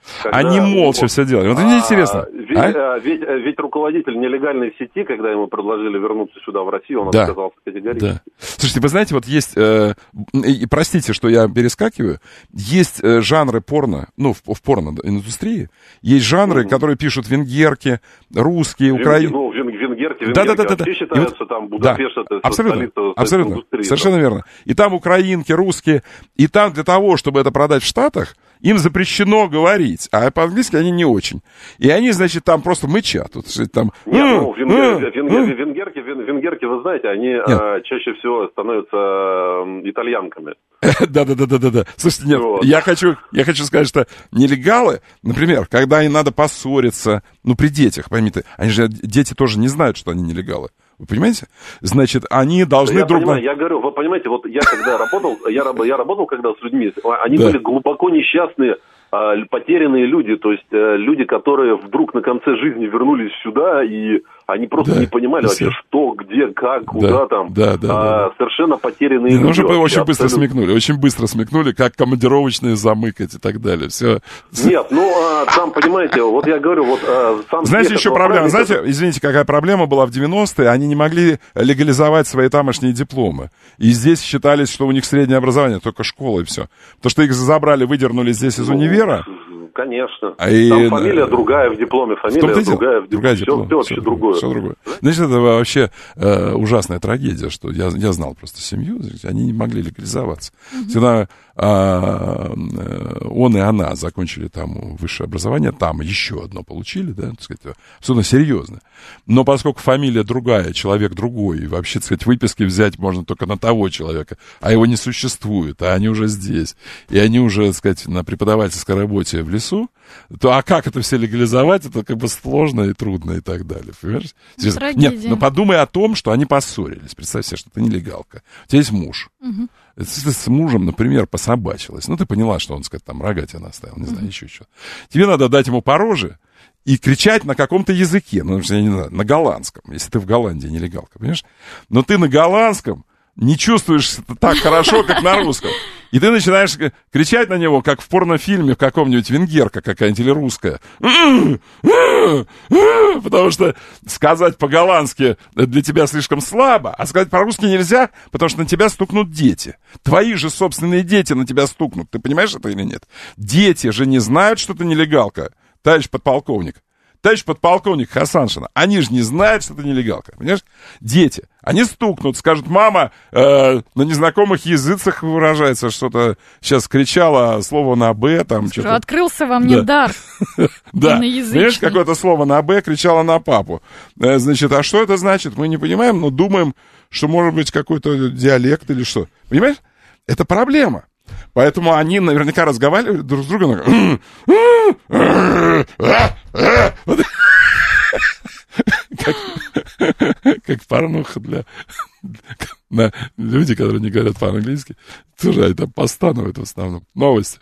Когда Они молча вот, все делали. Вот мне а, интересно. Ведь, а? ведь, ведь руководитель нелегальной сети, когда ему предложили вернуться сюда, в Россию, он да. отказался категорически. Да. Слушайте, вы знаете, вот есть, э, и простите, что я перескакиваю, есть э, жанры порно, ну, в, в порно-индустрии, есть жанры, mm-hmm. которые пишут венгерки, русские, украинцы. Ну, вен, венгерки, венгерки да, да, да, да, вообще да. считаются, вот, там, Будапешт, да, это абсолютно, столица, абсолютно, индустрии. совершенно да. верно. И там украинки, русские, и там для того, чтобы это продать в Штатах, им запрещено говорить, а по-английски они не очень. И они, значит, там просто мычат. Вот, там, Нет, ну, венгер, венгер, венгерки, венгерки, вы знаете, они а, чаще всего становятся а, итальянками. Да-да-да-да-да. Слушайте, нет, вот. я, хочу, я хочу сказать, что нелегалы, например, когда им надо поссориться, ну, при детях, поймите, они же, дети тоже не знают, что они нелегалы. Вы понимаете? Значит, они должны я друг... понимаю, я говорю, вы понимаете, вот я когда работал, я, я работал когда с людьми, они да. были глубоко несчастные, потерянные люди, то есть люди, которые вдруг на конце жизни вернулись сюда, и они просто да, не понимали вообще, что, где, как, куда да, там. Да, да, а, да. Совершенно потерянные люди. Ну, уже очень абсолютно... быстро смекнули, очень быстро смекнули, как командировочные замыкать и так далее. Все. Нет, ну, а, там, понимаете, вот я говорю, вот а, сам... Знаете, еще проблема, праздника... знаете, извините, какая проблема была в девяностые, они не могли легализовать свои тамошние дипломы. И здесь считались, что у них среднее образование, только школа и все. Потому что их забрали, выдернули здесь из ну, универа. Конечно. А и... Там фамилия другая в дипломе, фамилия в другая в дипломе. Другая все, диплом. все вообще все другое. Все другое. Значит, это вообще э, ужасная трагедия, что я, я знал просто семью, они не могли легализоваться. Mm-hmm. Всегда э, он и она закончили там высшее образование, там еще одно получили, да, так сказать, абсолютно серьезно. Но поскольку фамилия другая, человек другой, и вообще, так сказать, выписки взять можно только на того человека, а его не существует, а они уже здесь, и они уже, так сказать, на преподавательской работе в лесу, то а как это все легализовать, это как бы сложно и трудно и так далее, понимаешь? Нет, но подумай о том, что они поссорились. Представь себе, что ты нелегалка. У тебя есть муж. Угу. Ты с мужем, например, пособачилась. Ну, ты поняла, что он, сказать, там, рога тебе наставил, не знаю, угу. еще что. Тебе надо дать ему по роже и кричать на каком-то языке. Ну, я не знаю, на голландском, если ты в Голландии нелегалка, понимаешь? Но ты на голландском не чувствуешь так хорошо, как на русском. И ты начинаешь кричать на него, как в порнофильме в каком-нибудь, венгерка какая-нибудь или русская. Потому что сказать по-голландски для тебя слишком слабо, а сказать по-русски нельзя, потому что на тебя стукнут дети. Твои же собственные дети на тебя стукнут. Ты понимаешь это или нет? Дети же не знают, что ты нелегалка, товарищ подполковник. Товарищ подполковник Хасаншина, они же не знают, что ты нелегалка, понимаешь? Дети, они стукнут, скажут, мама э, на незнакомых языцах выражается, что-то сейчас кричала слово на «Б», там что-то. Открылся во мне да. дар. Да, понимаешь, какое-то слово на «Б» кричала на папу. Значит, а что это значит, мы не понимаем, но думаем, что может быть какой-то диалект или что. Понимаешь? Это проблема. Поэтому они наверняка разговаривали друг с другом. Как, как порнуха для... На, люди, которые не говорят по-английски, тоже это постанут в основном. Новости.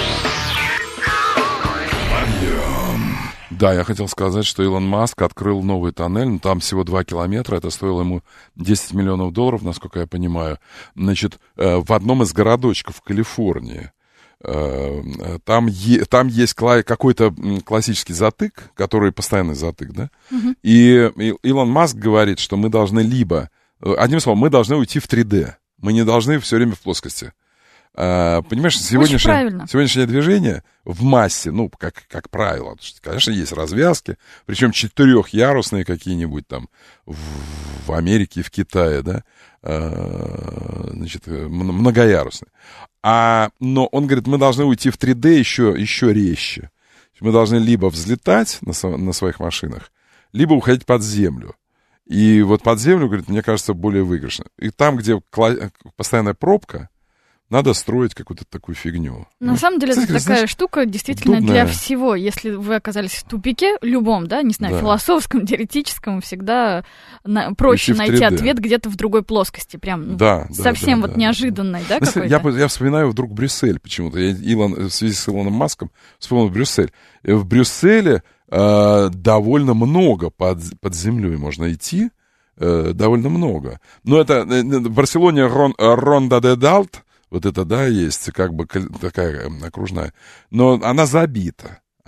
Да, я хотел сказать, что Илон Маск открыл новый тоннель, но там всего два километра, это стоило ему десять миллионов долларов, насколько я понимаю. Значит, в одном из городочков в Калифорнии, там, е, там есть кла- какой-то классический затык, который постоянный затык, да? Uh-huh. И, и Илон Маск говорит, что мы должны либо, одним словом, мы должны уйти в три дэ, мы не должны все время в плоскости. А, понимаешь, сегодняшнее, сегодняшнее движение в массе, ну, как, как правило, конечно, есть развязки, причем четырехярусные какие-нибудь там в, в Америке, в Китае, да, а, значит, многоярусные. А, но он говорит, мы должны уйти в три дэ еще, еще резче. Мы должны либо взлетать на, на своих машинах, либо уходить под землю. И вот под землю, говорит, мне кажется, более выигрышно. И там, где кла- постоянная пробка, надо строить какую-то такую фигню. На ну, самом деле, кстати, это такая знаешь, штука действительно удобная. Для всего. Если вы оказались в тупике, любом, да, не знаю, да. философском, теоретическом, всегда на, проще найти ответ где-то в другой плоскости. Прям да, ну, совсем да, вот да, неожиданной, да, да какой-то? Я, я вспоминаю вдруг Брюссель почему-то. Я Илон, в связи с Илоном Маском вспомнил Брюссель. И в Брюсселе э, довольно много под, под землей можно идти. Э, довольно много. Но это в Барселоне Рон, Ронда де Далт, вот это, да, есть как бы такая окружная, но она забита.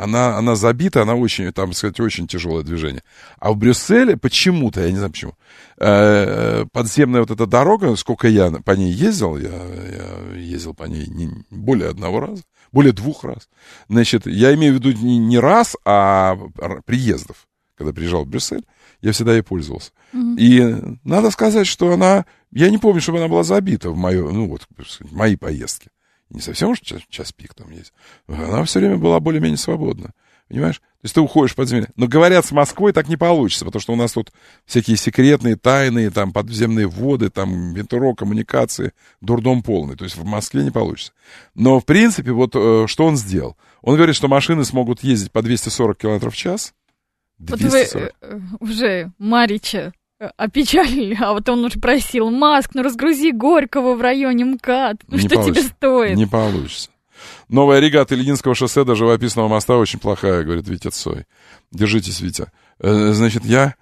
Она, она забита, она очень, там, так сказать, очень тяжелое движение. А в Брюсселе почему-то, я не знаю почему, э, подземная вот эта дорога, сколько я по ней ездил, я, я ездил по ней не, более одного раза, более двух раз. Значит, я имею в виду не, не раз, а приездов. Когда приезжал в Брюссель, я всегда ей пользовался. Mm-hmm. И надо сказать, что она, я не помню, чтобы она была забита в, мою, ну, вот, в мои поездки. Не совсем уж час, час пик там есть. Она все время была более-менее свободна. Понимаешь? То есть ты уходишь в подземелье. Но говорят, с Москвой так не получится, потому что у нас тут всякие секретные, тайные, там, подземные воды, там, винтуро, коммуникации, дурдом полный. То есть в Москве не получится. Но, в принципе, вот что он сделал? Он говорит, что машины смогут ездить по двести сорок километров в час. двести сорок. Вот вы уже Марича опечалили, а вот он уже просил: Маск, ну разгрузи Горького в районе МКАД. Ну не что получится. тебе стоит? Не получится. Новая Рига от Ильинского шоссе до живописного моста очень плохая, говорит Витя Цой. Держитесь, Витя. Значит, я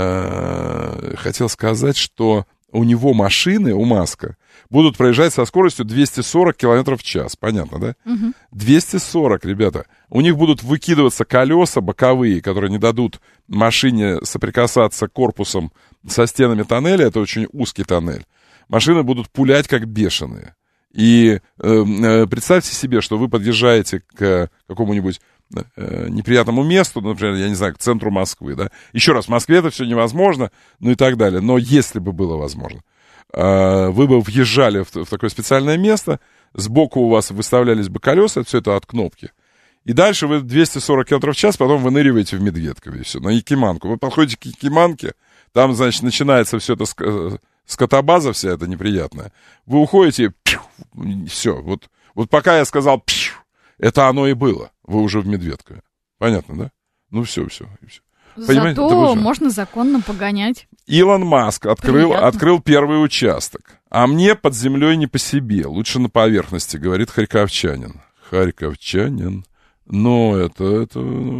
э, хотел сказать, что у него машины, у Маска, будут проезжать со скоростью двести сорок километров в час. Понятно, да? Угу. двести сорок, ребята. У них будут выкидываться колеса боковые, которые не дадут машине соприкасаться корпусом со стенами тоннеля. Это очень узкий тоннель. Машины будут пулять как бешеные. И э, представьте себе, что вы подъезжаете к какому-нибудь э, неприятному месту, например, я не знаю, к центру Москвы, да. Еще раз, в Москве это все невозможно, ну и так далее. Но если бы было возможно, э, вы бы въезжали в, в такое специальное место, сбоку у вас выставлялись бы колеса, все это от кнопки. И дальше вы двести сорок километров в час, потом выныриваете в Медведкове, и все, на Якиманку. Вы подходите к Якиманке, там, значит, начинается все это... скотобаза вся эта неприятная. Вы уходите, пью, все. Вот, вот пока я сказал, пью, это оно и было. Вы уже в Медведкове. Понятно, да? Ну все, все. все. Зато можно законно погонять. Илон Маск открыл, открыл первый участок. А мне под землей не по себе. Лучше на поверхности, говорит харьковчанин. Харьковчанин. Но это, это,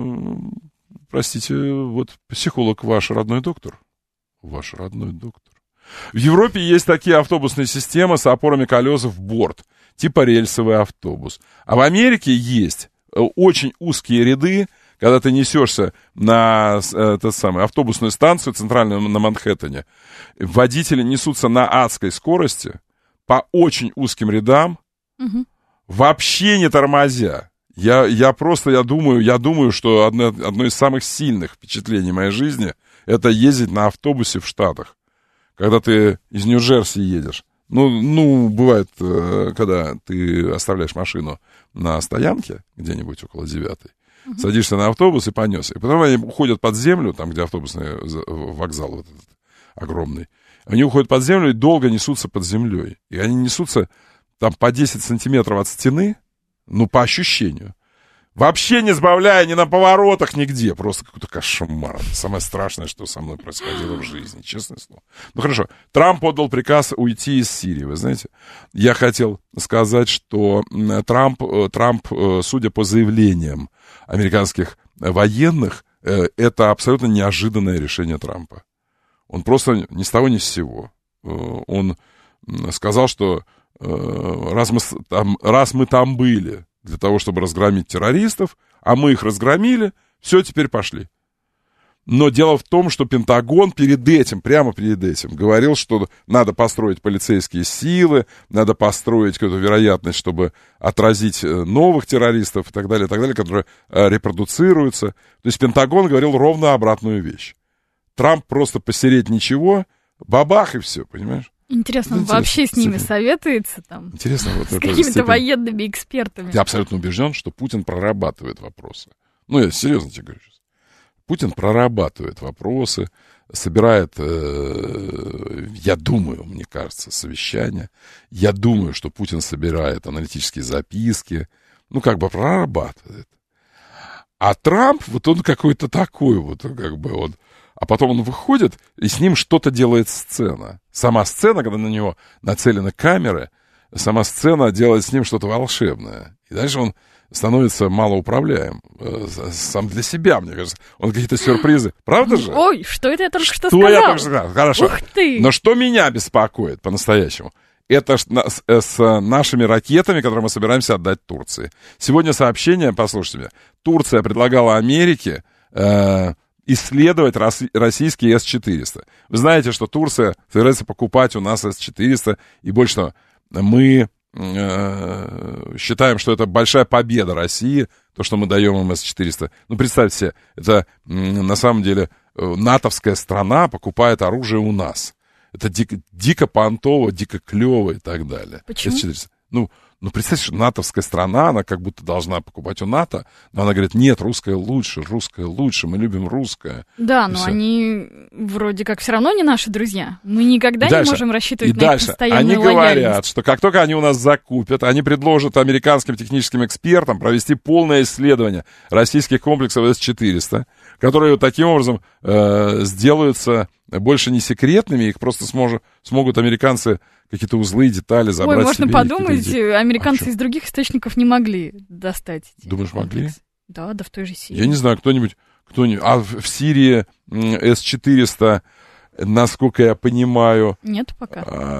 простите, вот психолог ваш родной доктор. Ваш родной доктор. В Европе есть такие автобусные системы с опорами колес в борт, типа рельсовый автобус. А в Америке есть очень узкие ряды, когда ты несешься на э, тот самый, автобусную станцию центральную на Манхэттене. Водители несутся на адской скорости по очень узким рядам, угу. вообще не тормозя. Я, я просто, я думаю, я думаю, что одно, одно из самых сильных впечатлений моей жизни — это ездить на автобусе в Штатах. Когда ты из Нью-Джерси едешь. Ну, ну, бывает, когда ты оставляешь машину на стоянке, где-нибудь около девятой, uh-huh. садишься на автобус и понес. И потом они уходят под землю, там, где автобусный вокзал вот этот огромный. Они уходят под землю и долго несутся под землей. И они несутся там по десять сантиметров от стены, ну, по ощущению. Вообще не сбавляя ни на поворотах, нигде. Просто какой-то кошмар. Самое страшное, что со мной происходило в жизни, честное слово. Ну, хорошо. Трамп отдал приказ уйти из Сирии, вы знаете. Я хотел сказать, что Трамп, Трамп, судя по заявлениям американских военных, это абсолютно неожиданное решение Трампа. Он просто ни с того ни с сего. Он сказал, что раз мы там, раз мы там были, для того, чтобы разгромить террористов, а мы их разгромили, все, теперь пошли. Но дело в том, что Пентагон перед этим, прямо перед этим, говорил, что надо построить полицейские силы, надо построить какую-то вероятность, чтобы отразить новых террористов и так далее, и так далее, которые репродуцируются. То есть Пентагон говорил ровно обратную вещь. Трамп просто посереть ничего, бабах и все, понимаешь? Интересно, он Интересно, вообще с ними советуется там? Интересно, вот с какими-то степени... военными экспертами. Я абсолютно убежден, что Путин прорабатывает вопросы. Ну, я серьезно тебе говорю сейчас. Путин прорабатывает вопросы, собирает, э, я думаю, мне кажется, совещания. Я думаю, что Путин собирает аналитические записки. Ну, как бы прорабатывает. А Трамп, вот он какой-то такой вот, как бы он... А потом он выходит, и с ним что-то делает сцена. Сама сцена, когда на него нацелены камеры, сама сцена делает с ним что-то волшебное. И дальше он становится малоуправляем. Сам для себя, мне кажется. Он какие-то сюрпризы. Правда же? Ой, что это я только что, что сказал? я только что сказал? Хорошо. Ух ты! Но что меня беспокоит по-настоящему? это с, с нашими ракетами, которые мы собираемся отдать Турции. Сегодня сообщение, послушайте меня, Турция предлагала Америке э, исследовать рос, российские эс четыреста. Вы знаете, что Турция собирается покупать у нас эс четыреста, и больше того, мы э, считаем, что это большая победа России, то, что мы даем им эс четыреста. Ну, представьте себе, это на самом деле натовская страна покупает оружие у нас. Это дико, дико понтово, дико клево и так далее. Почему? эс четыреста. Ну, ну, представьте, что натовская страна, она как будто должна покупать у НАТО, но она говорит, нет, русское лучше, русское лучше, мы любим русское. Да, и но все. Они вроде как все равно не наши друзья. Мы никогда И дальше, не можем рассчитывать и на дальше их постоянную они лояльность. говорят, что как только они у нас закупят, они предложат американским техническим экспертам провести полное исследование российских комплексов эс четыреста, которые вот таким образом э, сделаются больше не секретными, их просто сможет, смогут американцы какие-то узлы, детали забрать. Ой, можно себе, подумать, а американцы что? из других источников не могли достать. эти Думаешь, могли? комплексы. Да, да в той же Сирии. Я не знаю, кто-нибудь, кто-нибудь. А в, в Сирии эс четыреста, насколько я понимаю... Нет пока.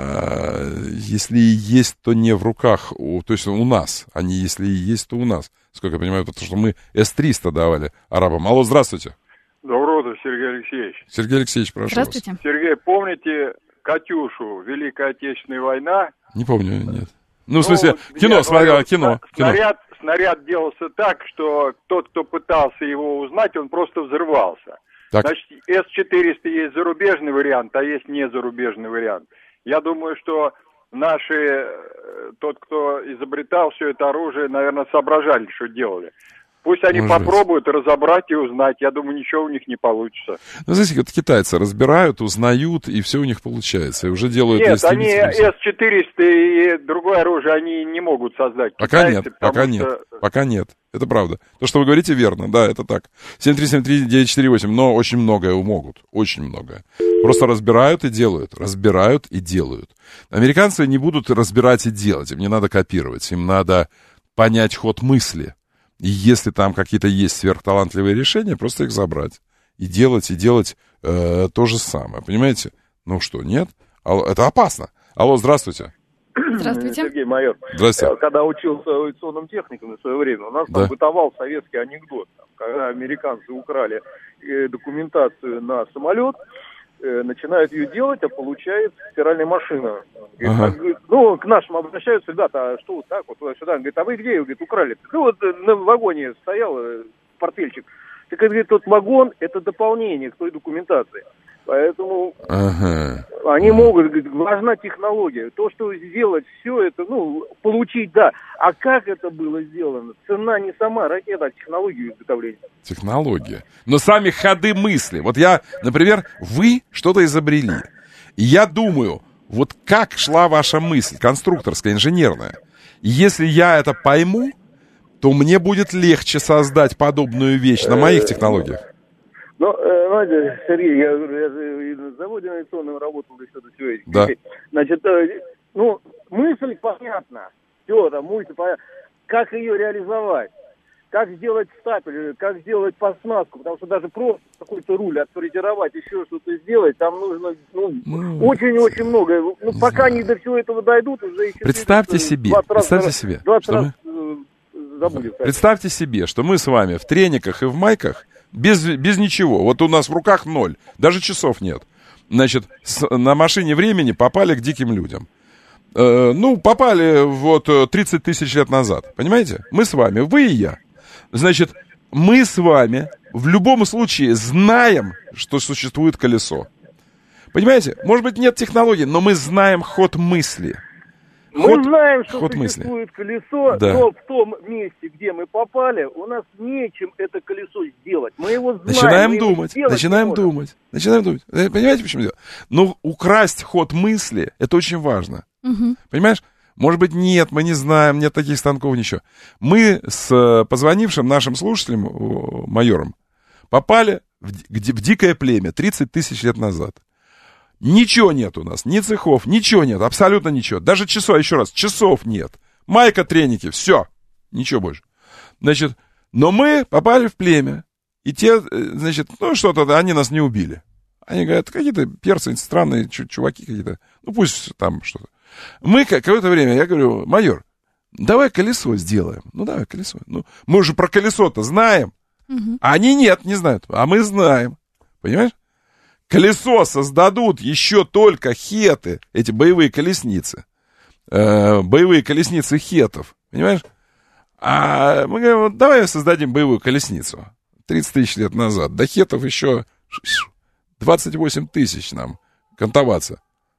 А, если и есть, то не в руках, у, то есть у нас. Они, если и есть, то у нас. Сколько я понимаю, потому что мы эс триста давали арабам. Алло, здравствуйте. Доброе утро, Сергей Алексеевич. Сергей Алексеевич, прошу Здравствуйте. вас. Сергей, помните «Катюшу», Великая Отечественная война? Не помню, нет. Ну, в смысле, Ну, кино, я смотрела, говорю, кино, кино. Снаряд, снаряд делался так, что тот, кто пытался его узнать, он просто взрывался. Так. Значит, эс четыреста есть зарубежный вариант, а есть незарубежный вариант. Я думаю, что наши, э, тот, кто изобретал все это оружие, наверное, соображали, что делали. Пусть они Может попробуют разобрать и узнать. Я думаю, ничего у них не получится. Ну, знаете, вот китайцы разбирают, узнают, и все у них получается. И уже делают Нет, они истребители. эс четыреста и другое оружие они не могут создать. Пока Китайцы, нет, пока потому нет, что- пока нет. Это правда. То, что вы говорите, верно, да, это так. семь три семь три девять четыре восемь, но очень многое могут, очень многое. Просто разбирают и делают, разбирают и делают. Американцы не будут разбирать и делать, им не надо копировать, им надо понять ход мысли. И если там какие-то есть сверхталантливые решения, просто их забрать. И делать, и делать э, то же самое. Понимаете? Ну что, нет? Алло, это опасно. Алло, здравствуйте. Здравствуйте. Сергей Майор. Здрасте. Я когда учился авиационным техникам в свое время, у нас Да. там бытовал советский анекдот. Там, когда американцы украли э, документацию на самолет, э, начинают ее делать, а получается стиральная машина. Говорит, Ага. а, говорит, ну, к нашим обращаются, ребята, а что вот так вот туда-сюда? Он говорит, а вы где? Говорит, украли. Ну, вот э, на вагоне стоял э, портфельчик. Так, говорит, тот вагон – это дополнение к той документации. Поэтому Ага. они могут, говорит, важна технология. То, что сделать все это, ну, получить, да. А как это было сделано? Цена не сама ракета, а технология изготовления. Технология. Но сами ходы мысли. Вот я, например, вы что-то изобрели. И я думаю, вот как шла ваша мысль, конструкторская, инженерная. И если я это пойму, то мне будет легче создать подобную вещь на моих технологиях. Ну, э, знаете, Сергей, я, говорю, я же и на заводе авиационном работал еще до сегодня. Да. Значит, э, ну, мысль понятна. Все, там мысль понятна. Как ее реализовать? Как сделать стапель, как сделать подснастку, потому что даже просто какой-то руль отфрезеровать, еще что-то сделать, там нужно ну, очень-очень много. Ну, пока они до всего этого дойдут, уже еще... Представьте себе, представьте себе, двадцать что раз мы- э, забудем. Представьте себе, что мы с вами в трениках и в майках без, без ничего. Вот у нас в руках ноль, даже часов нет. Значит, с- на машине времени попали к диким людям. Э, ну, попали вот э, тридцать тысяч лет назад. Понимаете? Мы с вами, вы и я. Значит, мы с вами в любом случае знаем, что существует колесо. Понимаете? Может быть, нет технологии, но мы знаем ход мысли. Мы Ход- знаем, что ход мысли. существует колесо, Да. но в том месте, где мы попали, у нас нечем это колесо сделать. Мы его знаем. Начинаем мы его думать, сделать начинаем не можем. думать, начинаем думать. Э, Понимаете, почему дело? Но украсть ход мысли, это очень важно. Мгм. Понимаешь? Может быть, нет, мы не знаем, нет таких станков, ничего. Мы с э, позвонившим нашим слушателем, о, майором, попали в, ди- где- в дикое племя тридцать тысяч лет назад. Ничего нет у нас, ни цехов, ничего нет, абсолютно ничего. Даже часов, еще раз, часов нет. Майка, треники, все, ничего больше. Значит, но мы попали в племя, и те, э, значит, ну что-то, они нас не убили. Они говорят, какие-то перцы, странные чу- чуваки какие-то, ну пусть там что-то. Мы какое-то время, я говорю, майор, давай колесо сделаем. Ну, давай колесо. Ну, мы же про колесо-то знаем. Угу. А они нет, не знают. А мы знаем. Понимаешь? Колесо создадут еще только хеты, эти боевые колесницы. Э, боевые колесницы хетов. Понимаешь? А мы говорим, вот давай создадим боевую колесницу. тридцать тысяч лет назад. До хетов еще двадцать восемь тысяч нам кантоваться.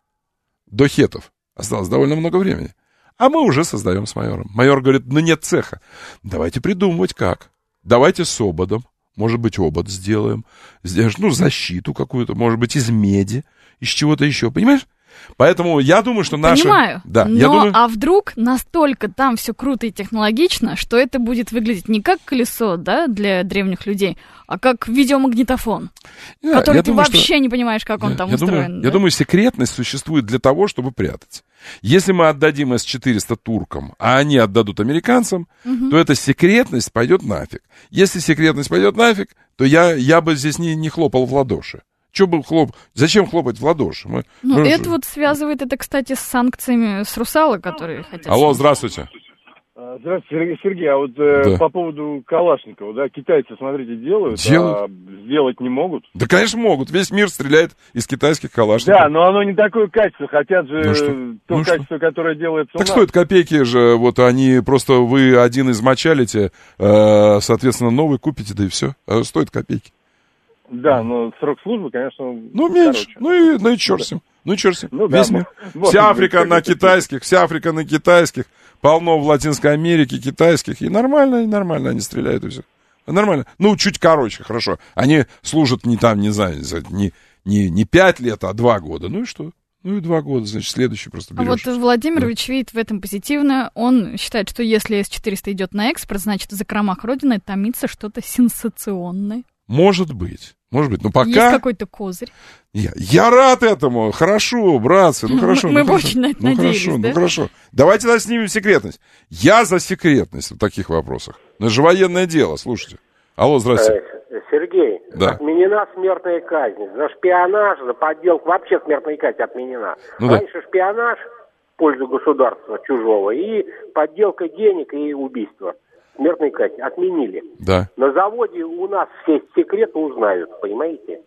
До хетов. Осталось довольно много времени. А мы уже создаем с майором. Майор говорит, ну нет цеха. Давайте придумывать как. Давайте с ободом. Может быть, обод сделаем. Ну, защиту какую-то. Может быть, из меди. Из чего-то еще. Понимаешь? Поэтому я думаю, что наша... Понимаю, да, но я думаю... а вдруг настолько там все круто и технологично, что это будет выглядеть не как колесо, да, для древних людей, а как видеомагнитофон, да, который ты думаю, вообще что... не понимаешь, как он я, там я устроен. Думаю, да? Я думаю, секретность существует для того, чтобы прятать. Если мы отдадим эс четыреста туркам, а они отдадут американцам, угу. то эта секретность пойдет нафиг. Если секретность пойдет нафиг, то я, я бы здесь не, не хлопал в ладоши. Че бы хлоп... Зачем хлопать в ладоши? Мы, ну, мы это же... вот связывает это, кстати, с санкциями с русалок, которые хотят... Алло, здравствуйте. Здравствуйте, Сергей. А вот э, да. по поводу Калашникова, да, китайцы, смотрите, делают, делают, а сделать не могут. Да, конечно, могут. Весь мир стреляет из китайских Калашников. Да, но оно не такое качество. Хотят же ну, что? то ну, качество, что? Которое делается так у нас. стоит копейки же, вот они просто, вы один измочалите, э, соответственно, новый купите, да и все. А стоит копейки. Да, но срок службы, конечно, ну, меньше. Ну и, ну и черт с ним. Ну и черт с ним. Ну, Весь да, мир. Вот, вся Африка на китайских, вся Африка на китайских, полно в Латинской Америке китайских. И нормально, и нормально они стреляют и все. Нормально. Ну, чуть короче, хорошо. Они служат не там, не знаю, не, не, не пять лет, а два года. Ну и что? Ну и два года, значит, следующий просто берешь. А вот Владимирович да. видит в этом позитивно. Он считает, что если эс четыреста идет на экспорт, значит, в закромах Родины томится что-то сенсационное. Может быть. Может быть, но пока... Есть какой-то козырь. Я, я рад этому. Хорошо, братцы, ну хорошо. Мы ну, очень на это ну, надеялись, хорошо, да? Ну хорошо. Давайте тогда снимем секретность. Я за секретность в таких вопросах. Но это же военное дело, слушайте. Алло, здравствуйте. Сергей, да. отменена смертная казнь. За шпионаж, за подделку, вообще смертная казнь отменена. Ну, Раньше да. шпионаж в пользу государства чужого и подделка денег и убийство. Смертную казнь отменили. Да. На заводе у нас все секреты узнают, понимаете?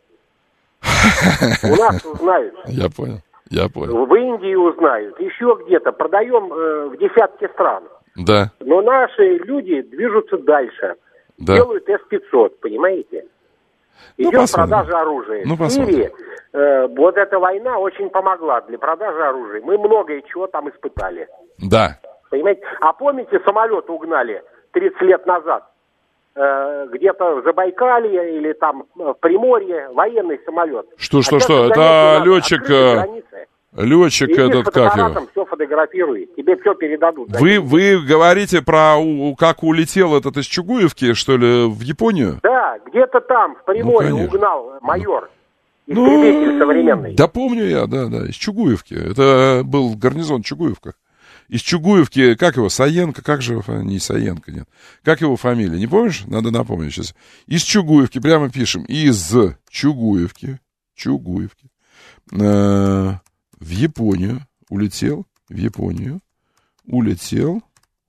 У нас узнают. Я понял, я понял. В Индии узнают, еще где-то. Продаем э, в десятки стран. Да. Но наши люди движутся дальше. Да. Делают эс пятьсот, понимаете? Идет ну, продажа оружия. Ну, в Сирии э, вот эта война очень помогла для продажи оружия. Мы многое чего там испытали. Да. Понимаете? А помните, самолет угнали тридцать лет назад, э, где-то в Забайкалье или там в Приморье, военный самолет. Что, что, а что? Это летчик, летчик этот, как его? Все фотографируй, тебе все передадут. Вы, вы говорите про, как улетел этот из Чугуевки, что ли, в Японию? Да, где-то там, в Приморье, ну, угнал майор. Истребитель ну, современный. Да помню я, да, да, из Чугуевки. Это был гарнизон Чугуевка. Из Чугуевки, как его, Саенко, как же его фамилия? Не Саенко, нет. Как его фамилия, не помнишь? Надо напомнить сейчас. Из Чугуевки, прямо пишем, из Чугуевки, Чугуевки, э, в Японию улетел, в Японию улетел,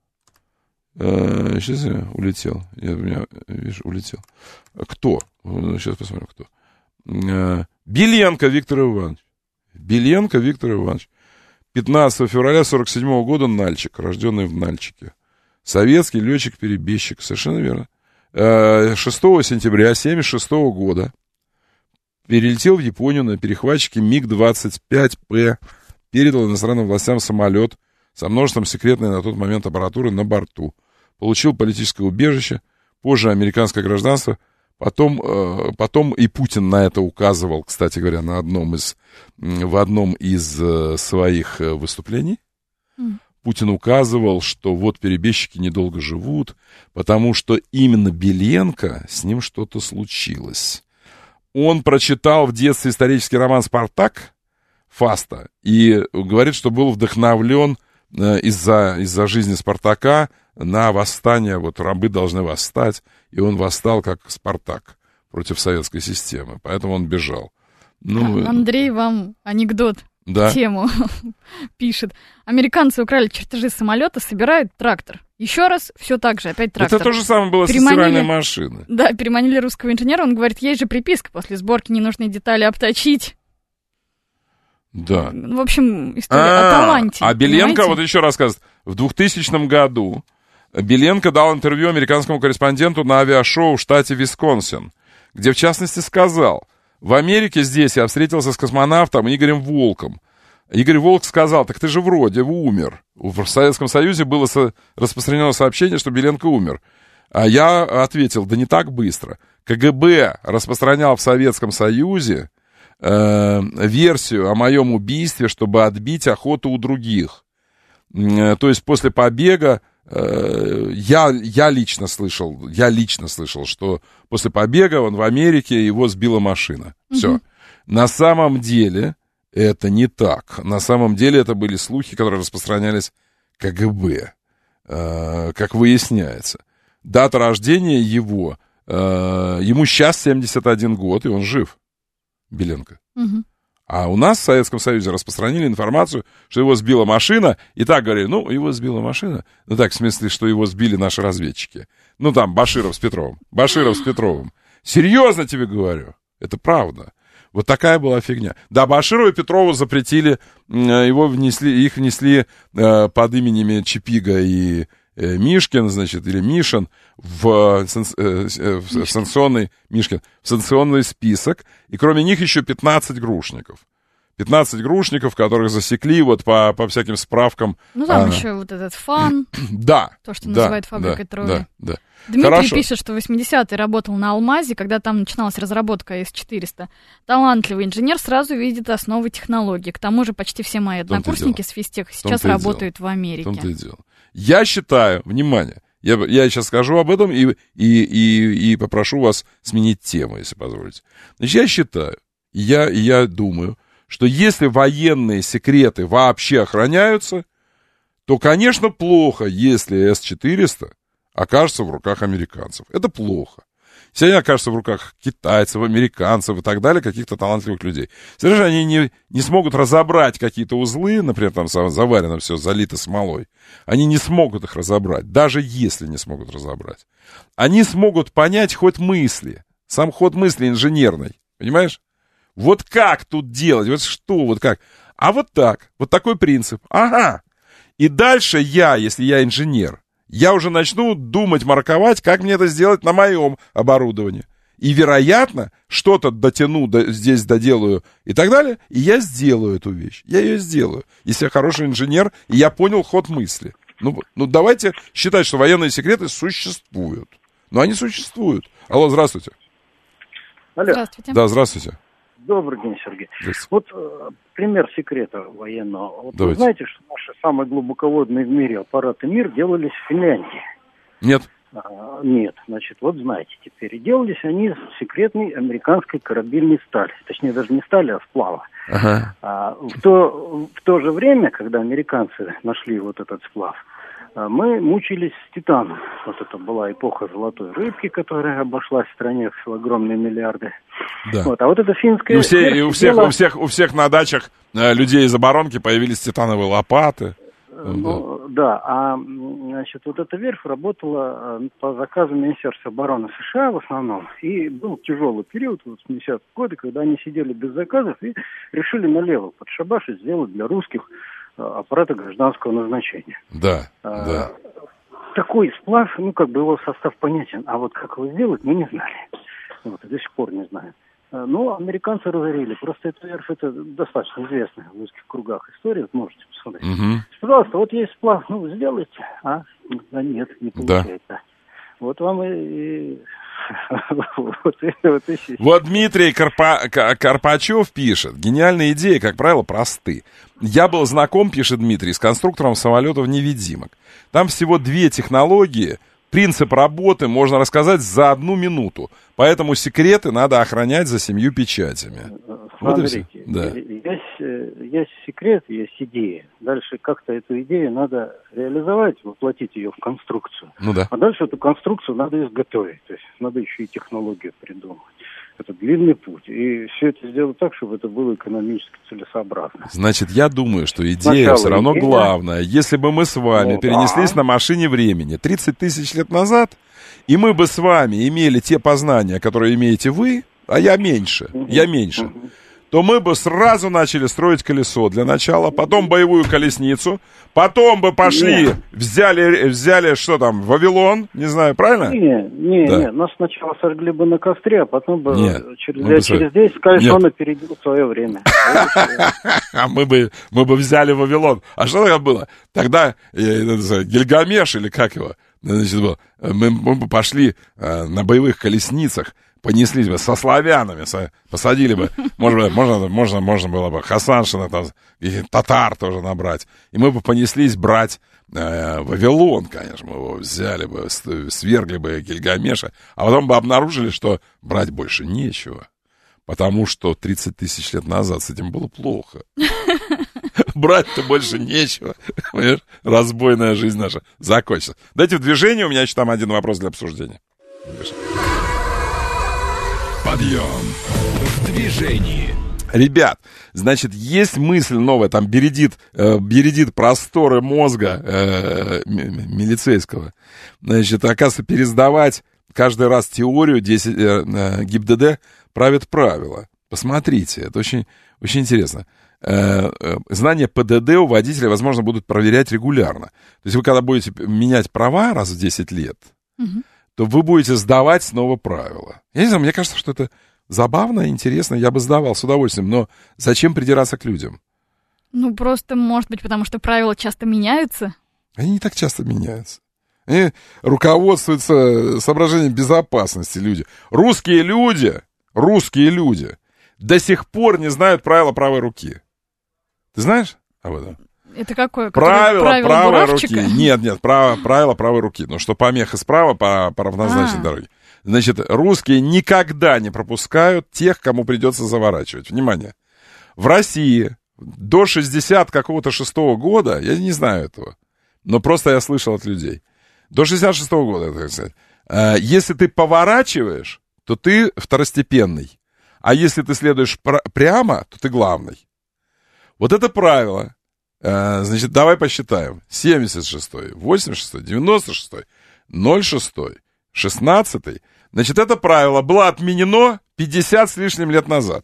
э, сейчас я улетел, я, у меня, видишь, улетел. Кто? Сейчас посмотрим, кто. Э, Беленко Виктор Иванович. Беленко Виктор Иванович. пятнадцатого февраля сорок седьмого года Нальчик, рожденный в Нальчике. Советский летчик-перебежчик, совершенно верно. шестого сентября семьдесят шестого года перелетел в Японию на перехватчике миг двадцать пять П, передал иностранным властям самолет со множеством секретной на тот момент аппаратуры на борту. Получил политическое убежище, позже американское гражданство. Потом, потом и Путин на это указывал, кстати говоря, на одном из, в одном из своих выступлений. Mm. Путин указывал, что вот перебежчики недолго живут, потому что именно Беленко, с ним что-то случилось. Он прочитал в детстве исторический роман «Спартак» Фаста и говорит, что был вдохновлен из-за, из-за жизни Спартака на восстание, вот рабы должны восстать, и он восстал как Спартак против советской системы, поэтому он бежал. Ну, Андрей вам анекдот Да. тему пишет. Американцы украли чертежи самолета, собирают трактор. Еще раз, все так же, опять трактор. Это то же самое было Переманили... с стиральной машиной. Да, переманили русского инженера, он говорит, есть же приписка, после сборки ненужные детали обточить. Да. В общем, история А, о таланте. А Беленко, понимаете? вот еще рассказывает, в двухтысячном году Беленко дал интервью американскому корреспонденту на авиашоу в штате Висконсин, где в частности сказал, в Америке здесь я встретился с космонавтом Игорем Волком. Игорь Волк сказал, так ты же вроде умер. В Советском Союзе было со- распространено сообщение, что Беленко умер. А я ответил, да не так быстро. КГБ распространял в Советском Союзе э, версию о моем убийстве, чтобы отбить охоту у других. Э, то есть после побега э, я, я лично слышал, я лично слышал, что после побега он в Америке, его сбила машина. Все. Мгм. На самом деле это не так. На самом деле это были слухи, которые распространялись КГБ, э, как выясняется. Дата рождения его, э, ему сейчас семьдесят один год, и он жив, Беленко. Мгм. А у нас в Советском Союзе распространили информацию, что его сбила машина, и так говорили, ну, его сбила машина, ну, так, в смысле, что его сбили наши разведчики. Ну, там, Баширов с Петровым, Баширов с Петровым. Серьезно тебе говорю, это правда. Вот такая была фигня. Да, Баширова и Петрову запретили, его внесли, их внесли э, под именами Чипига и э, Мишкин, значит, или Мишин в, санк- э, э, в санкционный, Мишкин, в санкционный список, и кроме них еще пятнадцать грушников. пятнадцать грушников, которых засекли вот по, по всяким справкам. Ну, там а, еще вот этот фан. Да. То, что да, называют фабрикой да, Трои. Да, да. Дмитрий Хорошо. пишет, что в восьмидесятые работал на «Алмазе», когда там начиналась разработка эс четыреста. Талантливый инженер сразу видит основы технологий. К тому же почти все мои том-то и однокурсники дело. с физтеха В сейчас том-то и работают дело. в Америке. В том-то и дело. Я считаю, внимание, я, я сейчас скажу об этом и, и, и, и попрошу вас сменить тему, если позволите. Значит, я считаю, я, я думаю, что если военные секреты вообще охраняются, то, конечно, плохо, если эс четыреста окажется в руках американцев. Это плохо. Если они окажутся в руках китайцев, американцев и так далее, каких-то талантливых людей. Если же они не, не смогут разобрать какие-то узлы, например, там заварено все, залито смолой, они не смогут их разобрать, даже если не смогут разобрать. Они смогут понять ход мысли, сам ход мысли инженерной, понимаешь? Вот как тут делать, вот что, вот как. А вот так, вот такой принцип. Ага. И дальше я, если я инженер, я уже начну думать, марковать, как мне это сделать на моем оборудовании. И, вероятно, что-то дотяну, до, здесь доделаю и так далее, и я сделаю эту вещь. Я ее сделаю. Если я хороший инженер, и я понял ход мысли. Ну, ну давайте считать, что военные секреты существуют. Но они существуют. Алло, здравствуйте. Алло. Здравствуйте. Да, здравствуйте. Добрый день, Сергей. Здравствуйте. Вот э, пример секрета военного. Вот вы Давайте. знаете, что наши самые глубоководные в мире аппараты МИР делались в Финляндии? Нет. А, нет, значит, вот знаете теперь. И делались они из секретной американской корабельной стали. Точнее, даже не стали, а сплава. Ага. А, в, то, в то же время, когда американцы нашли вот этот сплав, а, мы мучились с титаном. Вот это была эпоха золотой рыбки, которая обошлась в стране в огромные миллиарды. Да. Вот, а вот это финское... И, у, все, и у, всех, дело- у, всех, у всех на дачах э, людей из оборонки появились титановые лопаты. Ну, да, а значит, вот эта верфь работала э, по заказу Министерства обороны США в основном. И был тяжелый период, вот, восьмидесятые годы, когда они сидели без заказов и решили налево подшабашить, сделать для русских э, аппараты гражданского назначения. Да, А, да. Такой сплав, ну, как бы его состав понятен, а вот как его сделать, мы не знали. Вот, и до сих пор не знаем. А, Ну, американцы разорили. Просто эта верфь, это достаточно известная в узких кругах история, вот можете посмотреть. Мгм. Пожалуйста, вот есть сплав, ну, сделайте. А, да нет, не Да. получается. Вот вам и... и- вот, и- вот и щи- Вот Дмитрий Карпа- Ка- Карпачев пишет. Гениальные идеи, как правило, просты. Я был знаком, пишет Дмитрий, с конструктором самолетов-невидимок. Там всего две технологии. Принцип работы можно рассказать за одну минуту. Поэтому секреты надо охранять за семью печатями. Вот и все. Смотрите, Да. есть, э, есть секрет, есть идея. Дальше как-то эту идею надо реализовать, воплотить ее в конструкцию. Ну да. А дальше эту конструкцию надо изготовить. То есть надо еще и технологию придумать. это длинный путь. И все это сделать так, чтобы это было экономически целесообразно. Значит, я думаю, что идея Сначала все равно идея. главная. Если бы мы с вами Ну, перенеслись да. на машине времени тридцать тысяч лет назад, и мы бы с вами имели те познания, которые имеете вы, а я меньше, я меньше, то мы бы сразу начали строить колесо для начала, потом боевую колесницу, потом бы пошли, Нет. взяли, взяли, что там, Вавилон, не знаю, правильно? Не, не, Да. не, нас сначала сожгли бы на костре, а потом бы Нет, через, мы бы лет сожгли. через десять сказали, Нет. что он опередил свое время. А мы бы, мы бы взяли Вавилон. А что тогда было? Тогда э, э, Гильгамеш, или как его, значит, был, мы, мы бы пошли э, на боевых колесницах, понеслись бы со славянами, со- посадили бы, может быть, можно, можно, можно было бы Хасаншина, там, и татар тоже набрать. И мы бы понеслись брать э, Вавилон, конечно, мы его взяли бы, с- свергли бы Гильгамеша, а потом бы обнаружили, что брать больше нечего. Потому что тридцать тысяч лет назад с этим было плохо. Брать-то больше нечего. Понимаешь? Разбойная жизнь наша закончится. Дайте в движение, у меня еще там один вопрос для обсуждения. Подъем в движении. Ребят, значит, есть мысль новая, там бередит, э, бередит просторы мозга э, м- милицейского. Значит, оказывается, пересдавать каждый раз теорию десять, э, э, ГИБДД правит правила. Посмотрите, это очень, очень интересно. Э, э, знания ПДД у водителя, возможно, будут проверять регулярно. То есть вы, когда будете менять права раз в десять лет, Мгм. то вы будете сдавать снова правила. Я не знаю, мне кажется, что это забавно, интересно, я бы сдавал с удовольствием, но зачем придираться к людям? Ну, просто, может быть, потому что правила часто меняются. Они не так часто меняются. Они руководствуются соображением безопасности люди. Русские люди, русские люди до сих пор не знают правила правой руки. Ты знаешь об этом? Это какое? Правило, Правило правой буравчика? руки. Нет, нет, право, правило правой руки. Ну, что помеха справа по, по равнозначной А. дороге. Значит, русские никогда не пропускают тех, кому придется заворачивать. Внимание. В России до шестьдесят какого-то шестого года, я не знаю этого, но просто я слышал от людей, до шестьдесят шестого года, так сказать, э, если ты поворачиваешь, то ты второстепенный. А если ты следуешь пр- прямо, то ты главный. Вот это правило. Э, значит, давай посчитаем. семьдесят шестой, восемьдесят шестой, девяносто шестой, ноль шестой, шестнадцатый. Значит, это правило было отменено пятьдесят с лишним лет назад.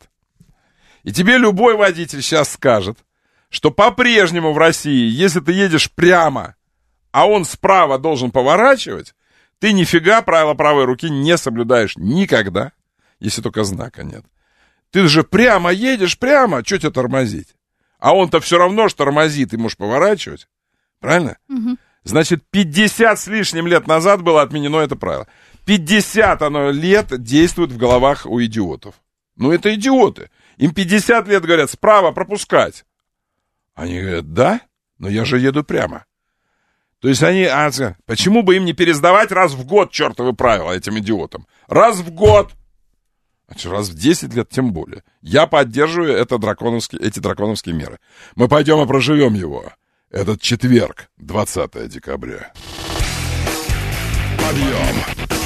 И тебе любой водитель сейчас скажет, что по-прежнему в России, если ты едешь прямо, а он справа должен поворачивать, ты нифига правила правой руки не соблюдаешь никогда, если только знака нет. Ты же прямо едешь, прямо, что тебе тормозить? А он-то все равно ж тормозит, и можешь поворачивать. Правильно? Мгм. Значит, пятьдесят с лишним лет назад было отменено это правило. пятьдесят оно лет действует в головах у идиотов. Ну, это идиоты. Им пятьдесят лет говорят, справа пропускать. Они говорят, да, но я же еду прямо. То есть они, а, почему бы им не пересдавать раз в год чертовы правила этим идиотам? Раз в год. Значит, раз в десять лет тем более. Я поддерживаю это драконовские, эти драконовские меры. Мы пойдем и проживем его. Этот четверг, двадцатое декабря. Подъем